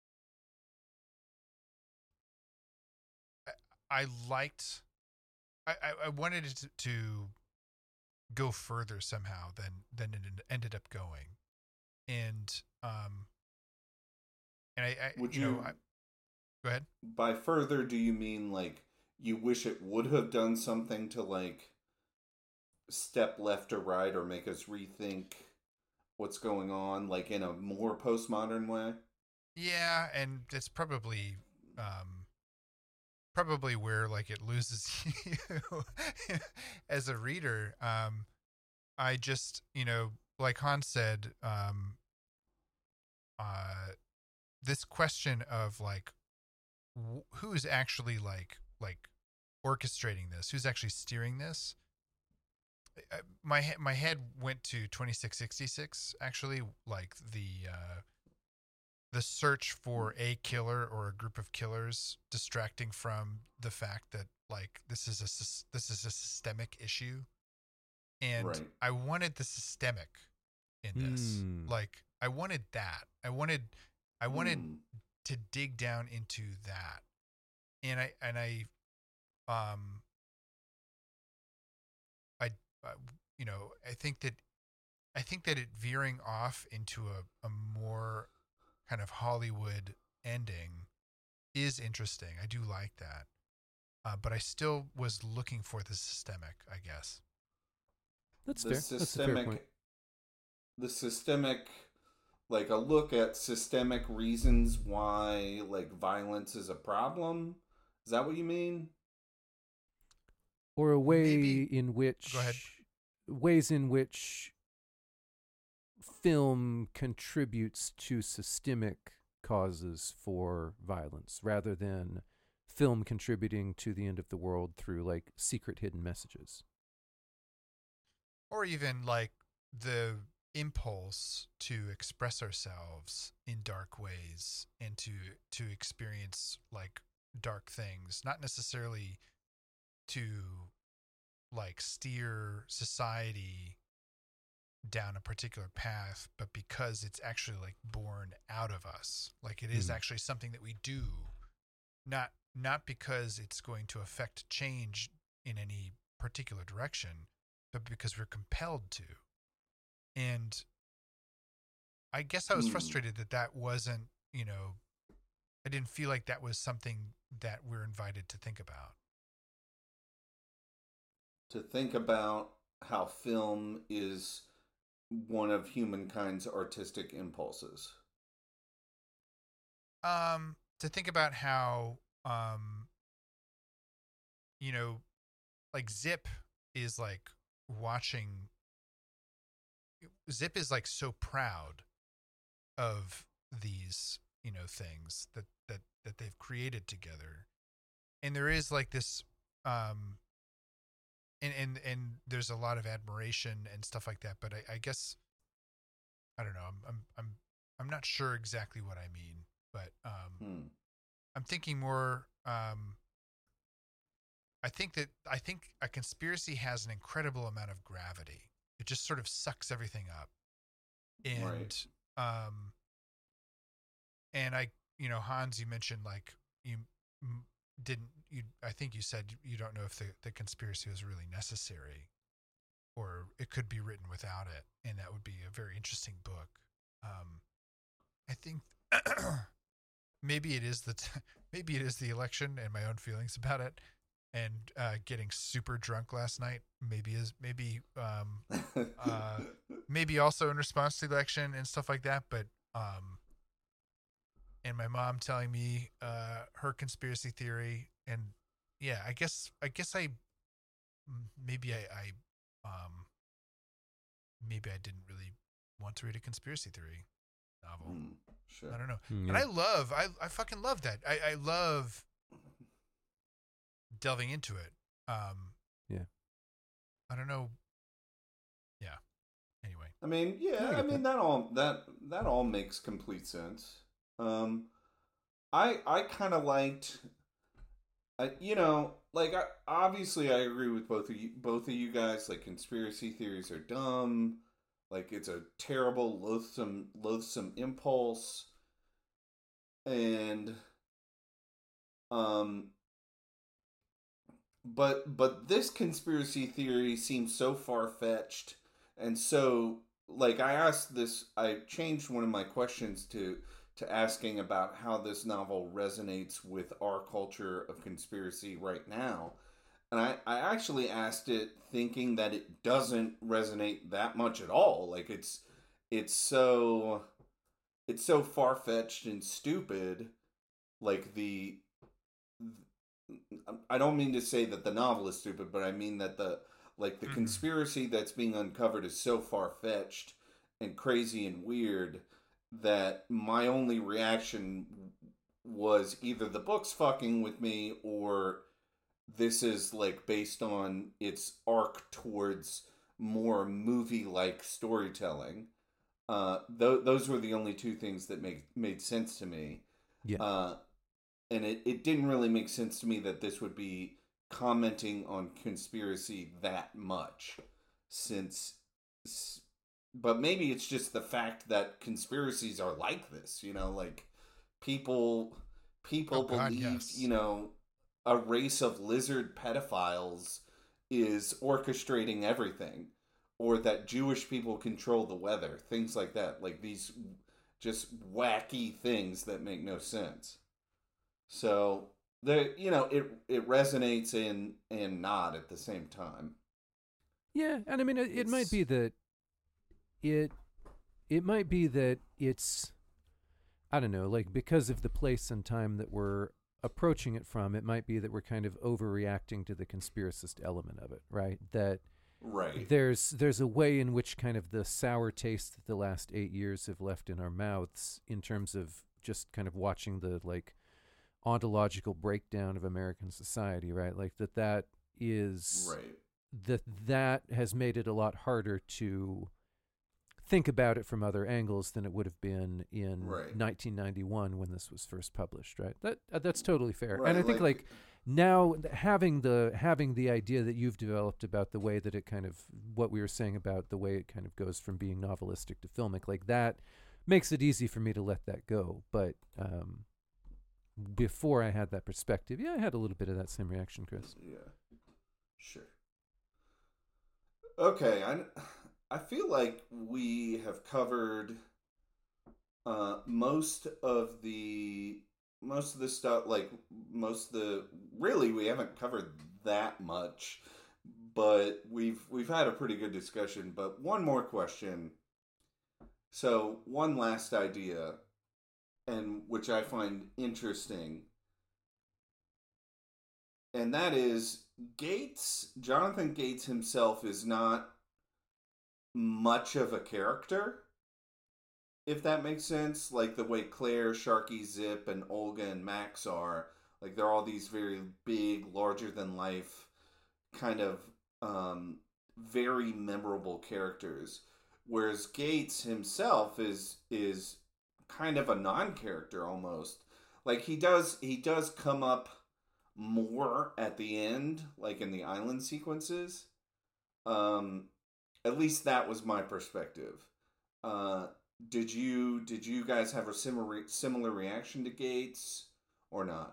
I, I liked. I, I, I wanted it to, to go further somehow than than it en- ended up going, and um. And I, I Would you, you, know I, go ahead. by further, do you mean like you wish it would have done something to like step left or right or make us rethink what's going on, like in a more postmodern way? Yeah, and it's probably um probably where like it loses you as a reader. Um I just, you know, like Hans said, um uh this question of like wh- who's actually like like orchestrating this? Who's actually steering this? I, my he- my head went to twenty-six sixty-six. Actually, like the uh, the search for a killer or a group of killers, distracting from the fact that like this is a sys- this is a systemic issue, and Right. I wanted the systemic in this. Hmm. Like I wanted that. I wanted I wanted Hmm. to dig down into that, and I and I um I uh, you know I think that I think that it veering off into a, a more kind of Hollywood ending is interesting. I do like that, uh, but I still was looking for the systemic, I guess. That's The fair. That's a fair systemic, point. the systemic, like a look at systemic reasons why like violence is a problem. Is that what you mean? Or a way Maybe- in which Go ahead. ways in which film contributes to systemic causes for violence rather than film contributing to the end of the world through like secret hidden messages. Or even like the impulse to express ourselves in dark ways and to to experience like dark things, not necessarily to like steer society down a particular path, but because it's actually like born out of us. Like it is Mhm. actually something that we do, not not because it's going to affect change in any particular direction, but because we're compelled to. And I guess I was Hmm. frustrated that that wasn't, you know, I didn't feel like that was something that we're invited to think about. To think about how film is one of humankind's artistic impulses. Um, to think about how, um, you know, like Zip is like watching. Zip is like so proud of these, you know, things that that that they've created together, and there is like this, um, and and and there's a lot of admiration and stuff like that. But I, I guess I don't know. I'm I'm I'm I'm not sure exactly what I mean, but um, Hmm. I'm thinking more. Um, I think that I think a conspiracy has an incredible amount of gravity. It just sort of sucks everything up, and Right. um, and I, you know, Hans, you mentioned like you m- didn't. You, I think you said you don't know if the the conspiracy was really necessary, or it could be written without it, and that would be a very interesting book. Um, I think maybe it is the t- maybe it is the election and my own feelings about it, and uh, getting super drunk last night. Maybe is maybe um, uh, maybe also in response to the election and stuff like that. But um, and my mom telling me uh, her conspiracy theory, and yeah, I guess I guess I maybe I, I um maybe I didn't really want to read a conspiracy theory novel. Hmm. Sure. I don't know. Mm, And yeah. I love, I, I fucking love that. I, I love delving into it. Um, Yeah. I don't know. Yeah. Anyway. I mean, yeah, I I, get mean that. that all that that all makes complete sense. Um, I I kind of liked, I, you know, like I, obviously I agree with both of you, both of you guys. Like conspiracy theories are dumb. Like it's a terrible, loathsome, loathsome impulse, and um, but but this conspiracy theory seems so far fetched and so like I asked this I changed one of my questions to to asking about how this novel resonates with our culture of conspiracy right now, and I, I actually asked it thinking that it doesn't resonate that much at all. Like it's it's so it's so far-fetched and stupid. Like the I don't mean to say that the novel is stupid, but I mean that the like the Mhm. conspiracy that's being uncovered is so far fetched and crazy and weird that my only reaction was either the book's fucking with me or this is like based on its arc towards more movie-like storytelling. Uh, th- those were the only two things that made made sense to me. Yeah. Uh, and it, it didn't really make sense to me that this would be commenting on conspiracy that much, since. But maybe it's just the fact that conspiracies are like this, you know, like people people Oh, God, believe, yes. you know, a race of lizard pedophiles is orchestrating everything, or that Jewish people control the weather, things like that, like these just wacky things that make no sense. So the you know it it resonates and and not at the same time. Yeah, and I mean, it, it might It's- be that it it might be that it's, I don't know, like because of the place and time that we're approaching it from, it might be that we're kind of overreacting to the conspiracist element of it, right? That Right. there's there's a way in which kind of the sour taste that the last eight years have left in our mouths, in terms of just kind of watching the like ontological breakdown of American society, right? Like that that is Right. that that has made it a lot harder to think about it from other angles than it would have been in Right. nineteen ninety-one when this was first published, right? That uh, that's totally fair. Right, And I think like- like now th- having the having the idea that you've developed about the way that it kind of, what we were saying about the way it kind of goes from being novelistic to filmic, like that makes it easy for me to let that go. But um, before I had that perspective, yeah, I had a little bit of that same reaction, Chris. Yeah. Sure. Okay, I I feel like we have covered uh most of the most of the stuff, like most of the really we haven't covered that much, but we've we've had a pretty good discussion. But one more question. So, one last idea, and which I find interesting, and that is Gates, Jonathan Gates himself is not much of a character, if that makes sense. Like the way Claire, Sharky, Zip, and Olga and Max are. Like they're all these very big, larger than life, kind of um, very memorable characters. Whereas Gates himself is is kind of a non-character almost. Like he does he does come up more at the end, like in the island sequences. Um, at least that was my perspective. Uh, did you did you guys have a similar similar reaction to Gates or not?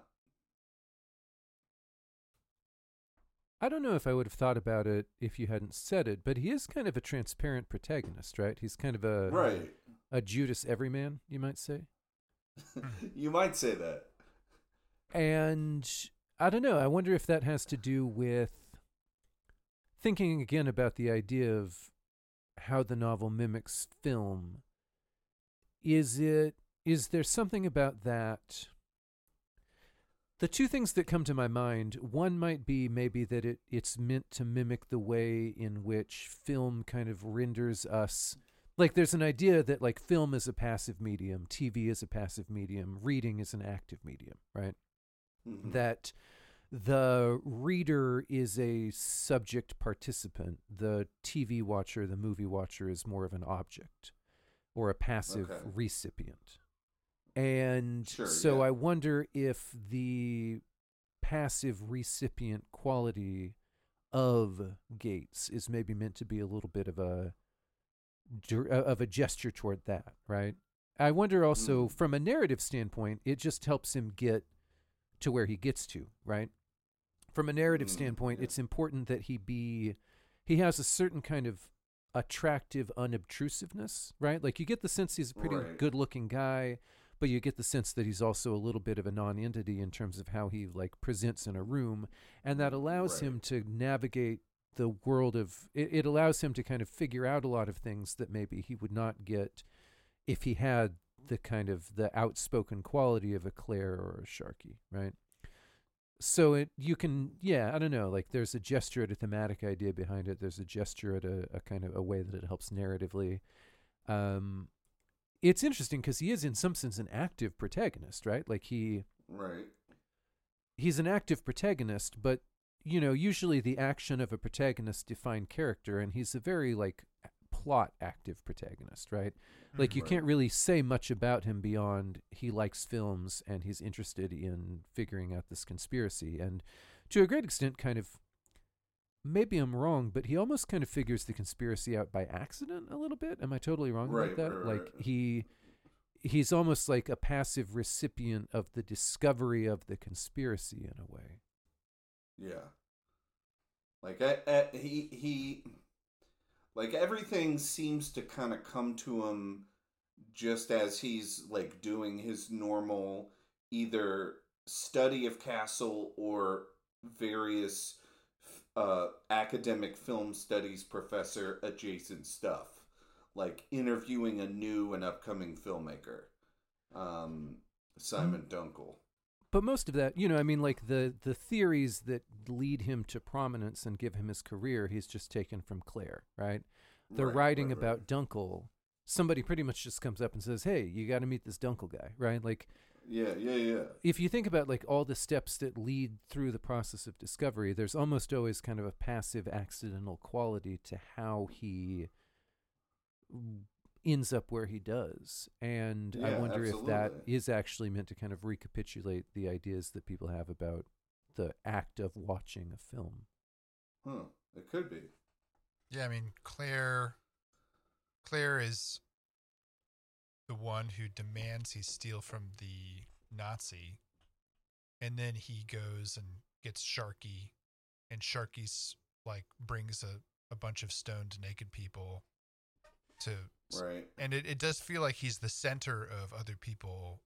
I don't know if I would have thought about it if you hadn't said it, but he is kind of a transparent protagonist, right? He's kind of a Right. a Judas everyman, you might say. You might say that. And I don't know. I wonder if that has to do with thinking again about the idea of how the novel mimics film. Is it is there something about that? The two things that come to my mind, one might be maybe that it, it's meant to mimic the way in which film kind of renders us. Like there's an idea that like film is a passive medium, T V is a passive medium, reading is an active medium, right? Mhm. That the reader is a subject participant. The T V watcher, the movie watcher is more of an object or a passive Okay. recipient. And Sure, so yeah. I wonder if the passive recipient quality of Gates is maybe meant to be a little bit of a dir- uh, of a gesture toward that, right? I wonder also Mm. from a narrative standpoint, it just helps him get to where he gets to, right? From a narrative Mm, standpoint, yeah. it's important that he be he has a certain kind of attractive unobtrusiveness, right? Like you get the sense he's a pretty Right. good-looking guy, but you get the sense that he's also a little bit of a non-entity in terms of how he like presents in a room, and that allows him Right. to navigate the world of it, it allows him to kind of figure out a lot of things that maybe he would not get if he had the kind of the outspoken quality of a Claire or a Sharky, right? So it you can yeah I don't know, like there's a gesture at a thematic idea behind it, there's a gesture at a, a kind of a way that it helps narratively. um it's interesting because he is in some sense an active protagonist, right? Like he, Right. he's an active protagonist, but you know, usually the action of a protagonist define character, and he's a very like plot active protagonist, right? Like you Right. can't really say much about him beyond he likes films and he's interested in figuring out this conspiracy, and to a great extent kind of, maybe I'm wrong, but he almost kind of figures the conspiracy out by accident a little bit. Am I totally wrong Right, about that? right, like right. he he's almost like a passive recipient of the discovery of the conspiracy in a way. Yeah. Like I, I, he he like everything seems to kind of come to him just as he's like doing his normal either study of Castle or various uh, academic film studies professor adjacent stuff, like interviewing a new and upcoming filmmaker, um, Simon Dunkel. But most of that, you know, I mean, like the the theories that lead him to prominence and give him his career, he's just taken from Claire, right? The Right, writing right, about right. Dunkel, somebody pretty much just comes up and says, "Hey, you got to meet this Dunkel guy," right? Like, Yeah, yeah, yeah. if you think about like all the steps that lead through the process of discovery, there's almost always kind of a passive, accidental quality to how he ends up where he does. And I Yeah, wonder if that absolutely. is actually meant to kind of recapitulate the ideas that people have about the act of watching a film. Huh. It could be. Yeah, I mean, Claire Claire is the one who demands he steal from the Nazi, and then he goes and gets Sharky, and Sharky's like brings a, a bunch of stoned naked people to Right. and it, it does feel like he's the center of other people,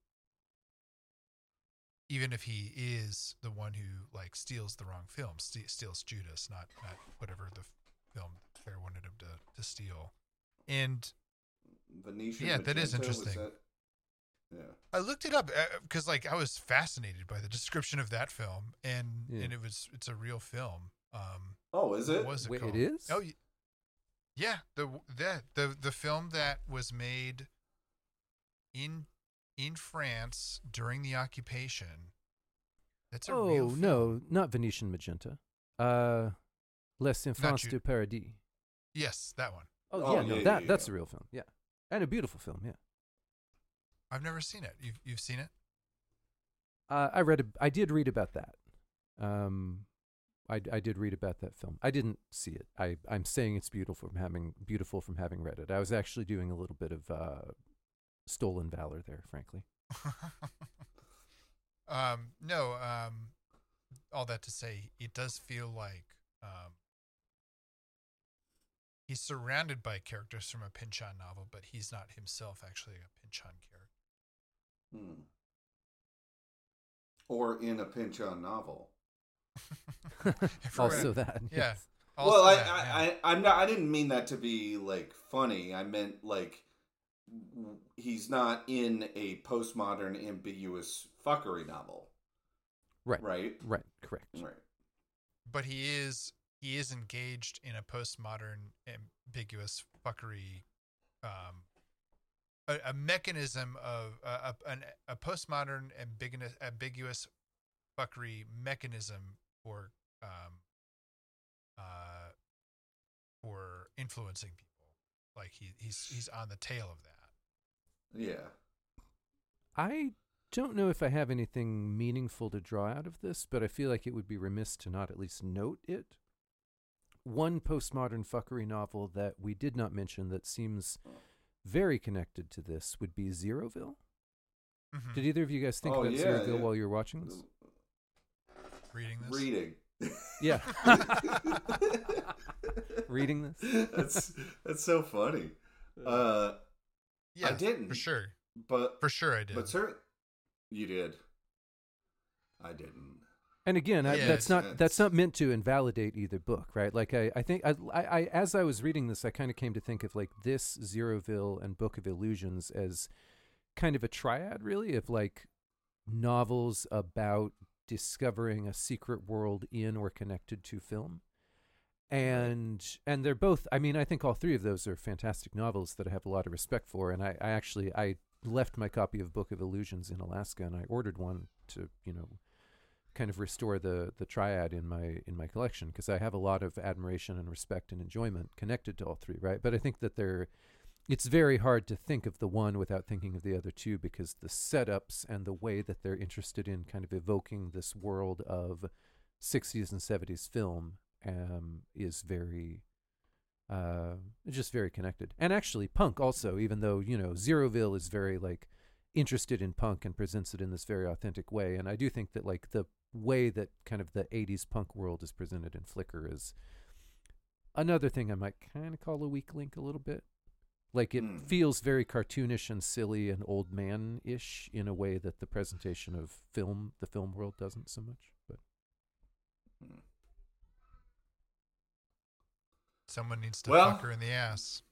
even if he is the one who like steals the wrong film, ste- steals Judas, not not whatever the film Claire wanted him to, to steal. And Venetian Yeah, that is Magenta, was interesting. that- Yeah. I looked it up because like I was fascinated by the description of that film, and Yeah. and it was it's a real film. Um, Oh, is what it? was it Wait, called? it is? Oh, y- yeah. The the the the film that was made in in France during the occupation. That's a oh, real film. no, not Venetian Magenta. Uh, Les Enfants Ju- du Paradis. Yes, that one. Oh, Oh, yeah, no, yeah, that yeah, that's yeah. a real film, yeah. And a beautiful film, yeah. I've never seen it. You've you've seen it? Uh, I read. A, I did read about that. Um, I, I did read about that film. I didn't see it. I I'm saying it's beautiful from having beautiful from having read it. I was actually doing a little bit of uh, stolen valor there, frankly. um, no. Um, all that to say, it does feel like um, he's surrounded by characters from a Pynchon novel, but he's not himself actually a Pynchon character. Hmm. Or in a Pynchon novel. If we're Also gonna- that. yeah. yes. Also well, I, that, I, yeah. I, I'm not. I didn't mean that to be like funny. I meant like w- he's not in a postmodern ambiguous fuckery novel. Right. Right. Right. Correct. Right. but he is he is engaged in a postmodern ambiguous fuckery, um, a, a mechanism of uh, a an, a postmodern ambiguous ambiguous fuckery mechanism for um uh for influencing people. Like he he's he's on the tail of that. Yeah. I don't know if I have anything meaningful to draw out of this, but I feel like it would be remiss to not at least note it. One postmodern fuckery novel that we did not mention that seems very connected to this would be Zeroville. Mhm. Did either of you guys think Oh, about yeah, Zeroville yeah. while you were watching this? Reading this. Reading. Yeah. Reading this? That's that's so funny. Uh, Yeah, I didn't. for sure. but For sure, I did. but certain you did. I didn't. And again, I, Yeah, that's it's- not it's- that's not meant to invalidate either book, right? Like I, I think I, I, I as I was reading this, I kind of came to think of like this Zeroville and Book of Illusions as kind of a triad, really, of like novels about discovering a secret world in or connected to film. and and they're both. I mean, I think all three of those are fantastic novels that I have a lot of respect for. And I, I actually I left my copy of Book of Illusions in Alaska, and I ordered one to you know kind of restore the the triad in my in my collection, because I have a lot of admiration and respect and enjoyment connected to all three. Right, but I think that they're. It's very hard to think of the one without thinking of the other two, because the setups and the way that they're interested in kind of evoking this world of sixties and seventies film um, is very, uh, just very connected. And actually punk also, even though, you know, Zeroville is very like interested in punk and presents it in this very authentic way. And I do think that like the way that kind of the eighties punk world is presented in Flicker is another thing I might kind of call a weak link a little bit. Like it Mm. feels very cartoonish and silly and old man-ish in a way that the presentation of film, the film world, doesn't so much. But Someone needs to Well- fuck her in the ass.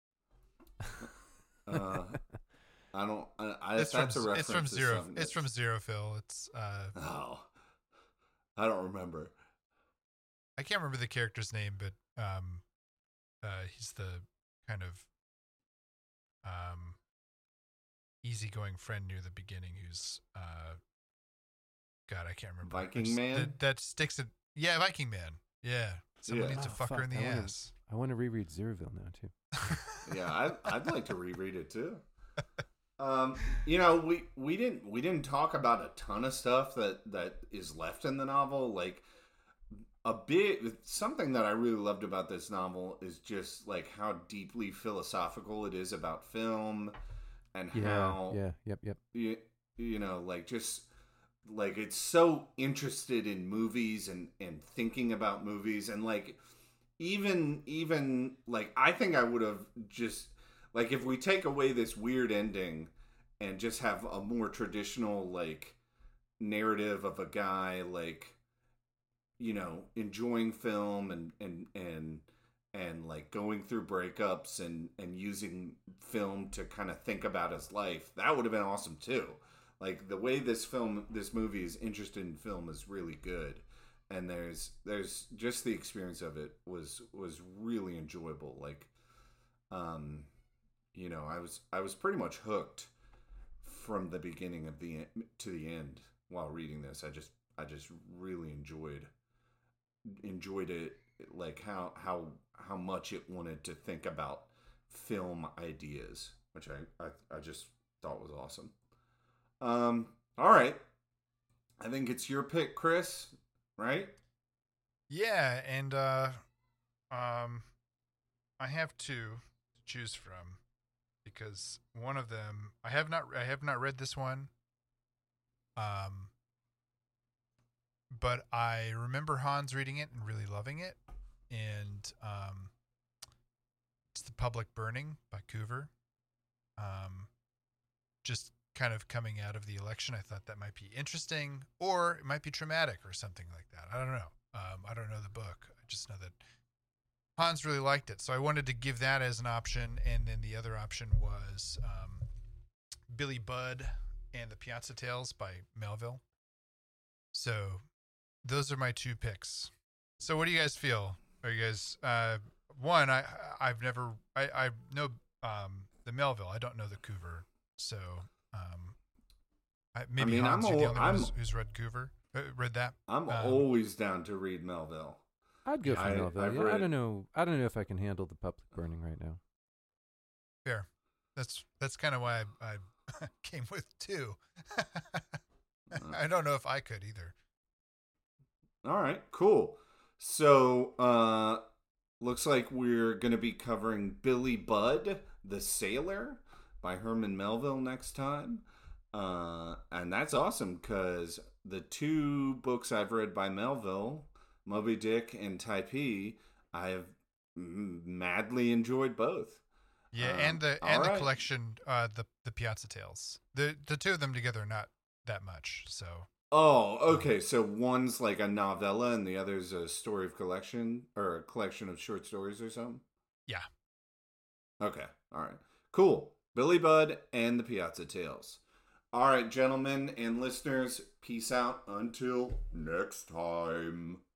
Uh, I don't. I, I, It's from, that's a reference. it's from to Zero. something It's from that's- Zerophil. It's uh, Oh, I don't remember. I can't remember the character's name, but um, uh, he's the kind of um, easygoing friend near the beginning who's uh, God, I can't remember. I Viking just- Man? That, that sticks it. Yeah, Viking Man. Yeah, someone Yeah. needs to Oh, fuck her fuck, in the I wanna- ass. I want to reread Zeroville now too. Yeah, I, I'd like to reread it too. Um, you know, we we didn't we didn't talk about a ton of stuff that that is left in the novel. Like a bit something that I really loved about this novel is just like how deeply philosophical it is about film, and Yeah, how yeah, yep, yep. you, you know like just like it's so interested in movies and and thinking about movies, and like even even like I think I would have just like if we take away this weird ending and just have a more traditional like narrative of a guy like you know enjoying film and and and and like going through breakups and and using film to kind of think about his life, that would have been awesome too. Like the way this film this movie is interested in film is really good, and there's there's just the experience of it was was really enjoyable. Like um you know I was I was pretty much hooked from the beginning of the to the end while reading this. I just I just really enjoyed enjoyed it, like how how how much it wanted to think about film ideas, which I I, I just thought was awesome. Um all right. I think it's your pick, Chris, right? Yeah, and uh, um, I have two to choose from because one of them I have not I have not read this one. Um, but I remember Hans reading it and really loving it, and um, it's The Public Burning by Coover. Um, just kind of coming out of the election, I thought that might be interesting, or it might be traumatic or something like that. I don't know. Um, I don't know the book. I just know that Hans really liked it. So I wanted to give that as an option. And then the other option was um, Billy Budd and the Piazza Tales by Melville. So those are my two picks. So what do you guys feel? Are you guys, uh, one, I, I've never, I, I know um, the Melville. I don't know the Coover. So um, I, maybe I mean, Hans, I'm you're the al- only one who's, I'm- who's read Coover, uh, read that. I'm Um, always down to read Melville. I'd go for I- Melville. I've Yeah, I read- don't know. I don't know if I can handle the public burning right now. Fair. That's that's kind of why I, I came with two. I don't know if I could either. All right, cool. So, uh, looks like we're going to be covering Billy Budd, the Sailor by Herman Melville next time. Uh, and that's awesome because the two books I've read by Melville, Moby Dick and Typee, I have m- madly enjoyed both. Yeah, Um, and the all and the right. collection, uh, the the Piazza Tales. The the two of them together are not that much. So Oh, okay. So one's like a novella and the other's a story of collection or a collection of short stories or something? yeah, Okay. All right. Cool. Billy Budd and the Piazza Tales. All right, gentlemen and listeners, peace out until next time.